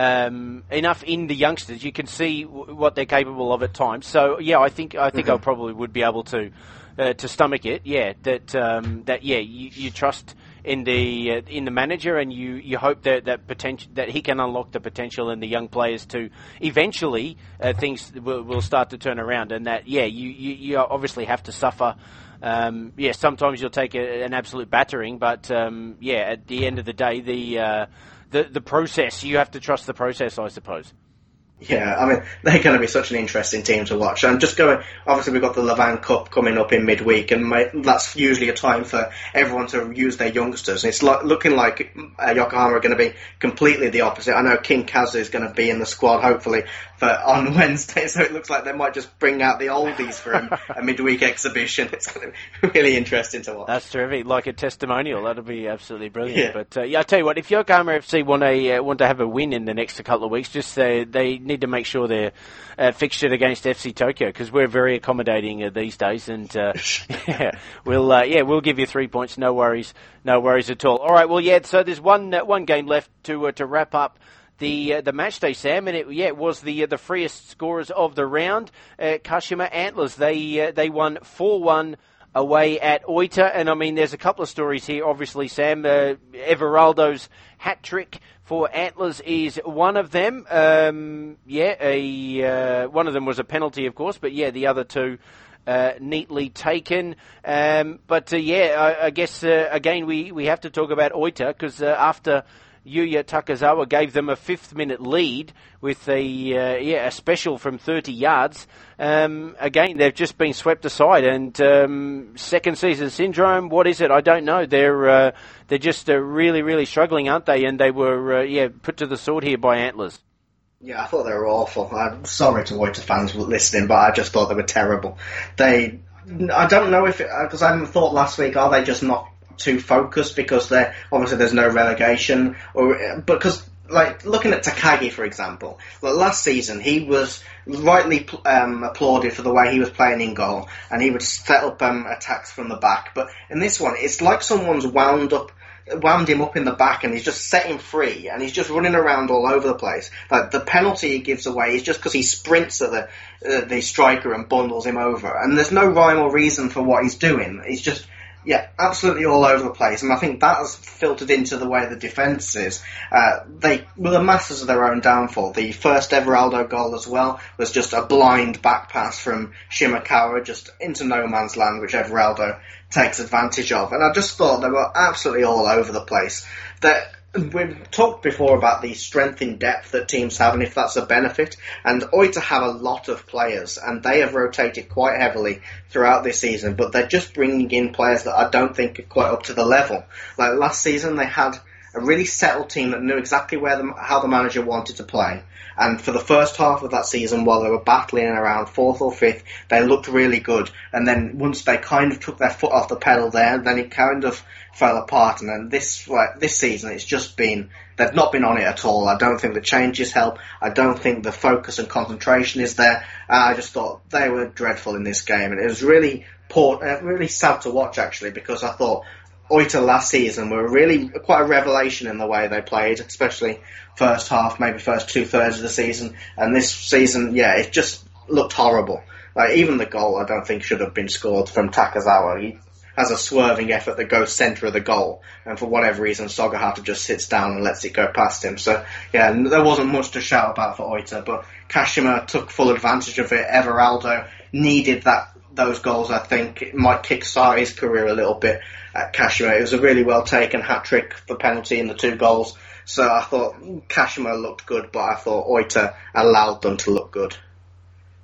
Um, enough in the youngsters, you can see w- what they're capable of at times. So yeah, I think I think mm-hmm. I probably would be able to uh, to stomach it. Yeah, that um, that yeah, you, you trust in the uh, in the manager, and you, you hope that that potential that he can unlock the potential in the young players to eventually uh, things will, will start to turn around, and that yeah, you, you, you obviously have to suffer. Um, yeah, sometimes you'll take a, an absolute battering, but um, yeah, at the end of the day, the uh, The the process, you have to trust the process, I suppose. Yeah, I mean, they're going to be such an interesting team to watch. And just going, obviously we've got the Levan Cup coming up in midweek, and my, that's usually a time for everyone to use their youngsters. It's like, looking like uh, Yokohama are going to be completely the opposite. I know King Kazu is going to be in the squad, hopefully, for on Wednesday, so it looks like they might just bring out the oldies for a, a midweek exhibition. It's going to be really interesting to watch. That's terrific, like a testimonial. That'll be absolutely brilliant. Yeah. But uh, yeah, I'll tell you what, if Yokohama F C want to, uh, want to have a win in the next couple of weeks, just uh, they need to make sure they're uh, fixtured against F C Tokyo, because we're very accommodating uh, these days, and uh, yeah, we'll uh, yeah we'll give you three points, no worries, no worries at all. All right, well yeah, so there's one uh, one game left to uh, to wrap up the uh, the match day, Sam, and it yeah it was the uh, the freest scorers of the round. Uh, Kashima Antlers, they uh, they won four one. Away at Oita, and I mean, there's a couple of stories here. Obviously, Sam, uh, Everaldo's hat trick for Antlers is one of them. Um, yeah, a uh, one of them was a penalty, of course, but yeah, the other two uh, neatly taken. Um, but uh, yeah, I, I guess uh, again we, we have to talk about Oita, because uh, after Yuya Takazawa gave them a fifth-minute lead with a uh, yeah a special from thirty yards. Um, again, they've just been swept aside, and um, second season syndrome. What is it? I don't know. They're uh, they're just uh, really really struggling, aren't they? And they were uh, yeah put to the sword here by Antlers. Yeah, I thought they were awful. I'm sorry to Oita fans listening, but I just thought they were terrible. They, I don't know if because I thought last week, are they just not too focused because they're obviously there's no relegation, or because like looking at Takagi for example, like last season he was rightly um, applauded for the way he was playing in goal, and he would set up um, attacks from the back. But in this one, it's like someone's wound up. wound him up in the back, and he's just set him free, and he's just running around all over the place. Like the penalty he gives away is just because he sprints at the uh, the striker and bundles him over, and there's no rhyme or reason for what he's doing. He's just yeah, absolutely all over the place, and I think that has filtered into the way the defence is. Uh, they were the masters of their own downfall. The first Everaldo goal as well was just a blind back pass from Shimakawa just into no man's land, which Everaldo takes advantage of. And I just thought they were absolutely all over the place. That we've talked before about the strength in depth that teams have, and if that's a benefit. And Oita have a lot of players, and they have rotated quite heavily throughout this season, but they're just bringing in players that I don't think are quite up to the level. Like last season, they had a really settled team that knew exactly where the, how the manager wanted to play. And for the first half of that season, while they were battling around fourth or fifth, they looked really good. And then once they kind of took their foot off the pedal there, then it kind of fell apart. And then this like, this season, it's just been, they've not been on it at all. I don't think the changes help. I don't think the focus and concentration is there. Uh, I just thought they were dreadful in this game. And it was really poor, uh, really sad to watch, actually, because I thought Oita last season were really quite a revelation in the way they played, especially first half, maybe first two thirds of the season. And this season, yeah, it just looked horrible. Like even the goal, I don't think should have been scored from Takazawa. He has a swerving effort that goes centre of the goal, and for whatever reason, Sogahata just sits down and lets it go past him. So yeah, there wasn't much to shout about for Oita, but Kashima took full advantage of it. Everaldo needed that. Those goals, I think, it might kickstart his career a little bit at Kashima. It was a really well taken hat trick for penalty in the two goals. So I thought Kashima looked good, but I thought Oita allowed them to look good.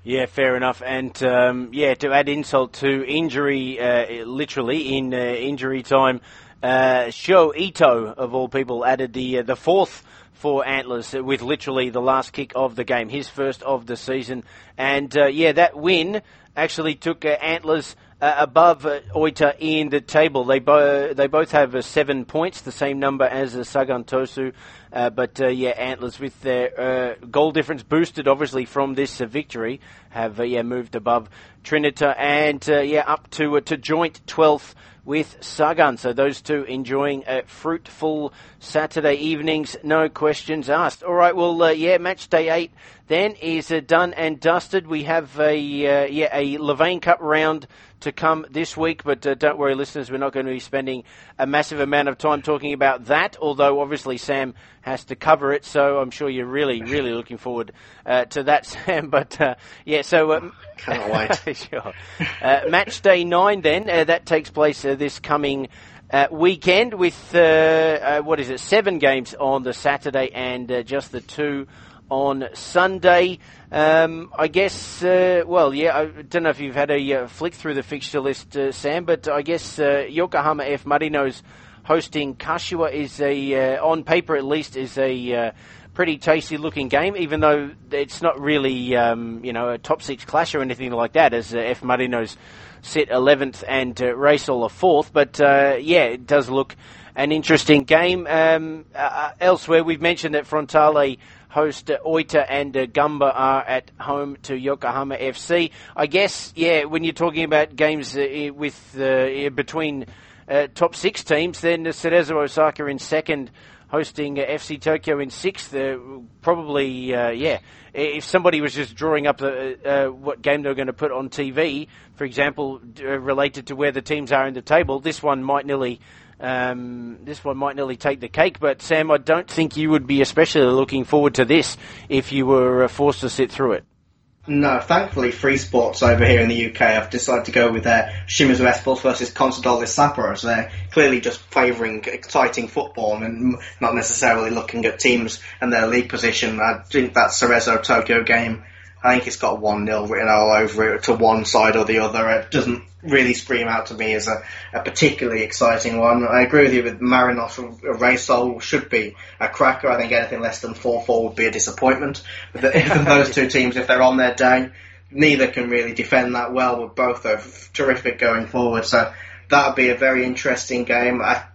Yeah, fair enough. And, um, yeah, to add insult to injury, uh, literally in uh, injury time, uh, Sho Ito, of all people, added the uh, the fourth for Antlers with literally the last kick of the game, his first of the season. And, uh, yeah, that win actually took uh, Antlers uh, above uh, Oita in the table. They, bo- they both have uh, seven points, the same number as uh, Sagan Tosu. Uh, but, uh, yeah, Antlers with their uh, goal difference boosted, obviously, from this uh, victory, have, uh, yeah, moved above Trinita and, uh, yeah, up to uh, to joint twelfth with Sagan. So those two enjoying uh, fruitful Saturday evenings, no questions asked. All right, well, uh, yeah, match day eight then is uh, done and dusted. We have a, uh, yeah, a Levain Cup round to come this week, but uh, don't worry, listeners, we're not going to be spending a massive amount of time talking about that, although obviously Sam has to cover it, so I'm sure you're really, really looking forward uh, to that, Sam. But, uh, yeah, so... Um, Can't wait. Sure. Uh, match day nine then, uh, that takes place uh, this coming uh, weekend with, uh, uh, what is it, seven games on the Saturday and uh, just the two on Sunday. Um, I guess, uh, well, yeah, I don't know if you've had a uh, flick through the fixture list, uh, Sam, but I guess uh, Yokohama F. Marinos hosting Kashiwa is a, uh, on paper at least, is a uh, pretty tasty looking game, even though it's not really, um, you know, a top six clash or anything like that, as uh, F. Marinos sit eleventh and uh, Racel are fourth. But, uh, yeah, it does look an interesting game. Um, uh, elsewhere, we've mentioned that Frontale host uh, Oita and uh, Gamba are at home to Yokohama F C. I guess, yeah, when you're talking about games uh, with uh, between uh, top six teams, then uh, Cerezo Osaka in second, hosting uh, F C Tokyo in sixth. Uh, probably, uh, yeah, if somebody was just drawing up the, uh, what game they were going to put on T V, for example, uh, related to where the teams are in the table, this one might nearly Um, this one might nearly take the cake, but Sam, I don't think you would be especially looking forward to this if you were uh, forced to sit through it. No, thankfully Free Sports over here in the U K have decided to go with their Shimizu S-Pulse versus Consadole Sapporo, as they're clearly just favouring exciting football and not necessarily looking at teams and their league position. I think that Cerezo Tokyo game, I think it's got one nil written all over it to one side or the other. It doesn't really scream out to me as a, a particularly exciting one. I agree with you with Marinos. Racel should be a cracker. I think anything less than four four would be a disappointment. But those two teams, if they're on their day, neither can really defend that well, but both are terrific going forward. So that would be a very interesting game. I,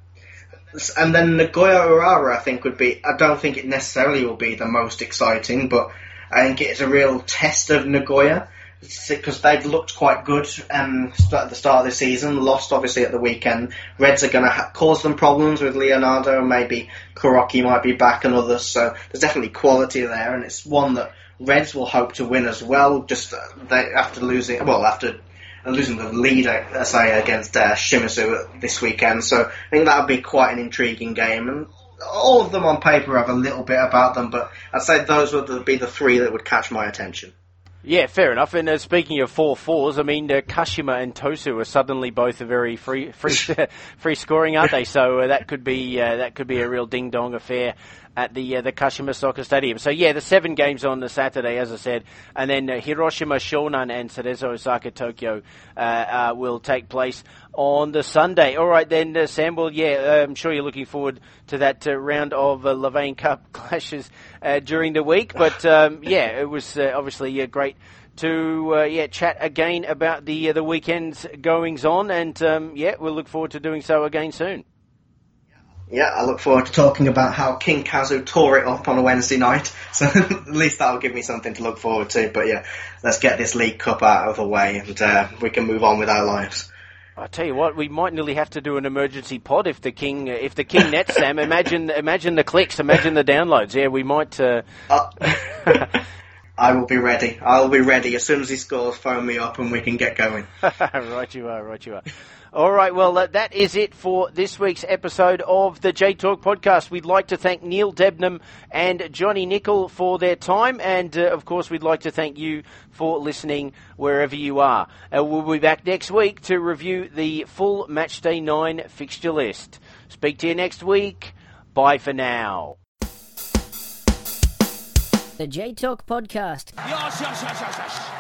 and then Nagoya Urawa, I think, would be, I don't think it necessarily will be the most exciting, but I think it's a real test of Nagoya, because they've looked quite good um, at the start of the season, lost obviously at the weekend. Reds are going to ha- cause them problems with Leonardo, maybe Kuroki might be back and others, so there's definitely quality there, and it's one that Reds will hope to win as well, just uh, they, after losing, well, after losing the lead, I say, against uh, Shimizu this weekend, so I think that would be quite an intriguing game, and all of them on paper have a little bit about them, but I'd say those would be the three that would catch my attention. Yeah, fair enough. And uh, speaking of four fours, I mean, uh, Kashima and Tosu are suddenly both a very free, free, free scoring, aren't they? So uh, that could be uh, that could be a real ding dong affair at the uh, the Kashima Soccer Stadium. So yeah, the seven games on the Saturday, as I said, and then uh, Hiroshima Shonan and Cerezo Osaka Tokyo uh, uh, will take place on the Sunday. All right then, uh, Sam. Well, yeah, I'm sure you're looking forward to that uh, round of uh, Levain Cup clashes uh, during the week. But um, yeah, it was uh, obviously uh, great to uh, yeah chat again about the uh, the weekend's goings on, and um, yeah, we'll look forward to doing so again soon. Yeah, I look forward to talking about how King Kazu tore it up on a Wednesday night, so at least that'll give me something to look forward to. But yeah, let's get this League Cup out of the way, and uh, we can move on with our lives. I tell you what, we might nearly have to do an emergency pod if the King if the King nets, Sam. Imagine imagine the clicks, imagine the downloads. Yeah, we might. Uh... Uh, I will be ready. I'll be ready as soon as he scores. Phone me up and we can get going. Right you are, right you are. All right, well, uh, that is it for this week's episode of the J-Talk podcast. We'd like to thank Neil Debnam and Johnny Nicol for their time, and, uh, of course, we'd like to thank you for listening wherever you are. Uh, we'll be back next week to review the full Matchday nine fixture list. Speak to you next week. Bye for now. The J-Talk podcast. Yes, yes, yes, yes, yes.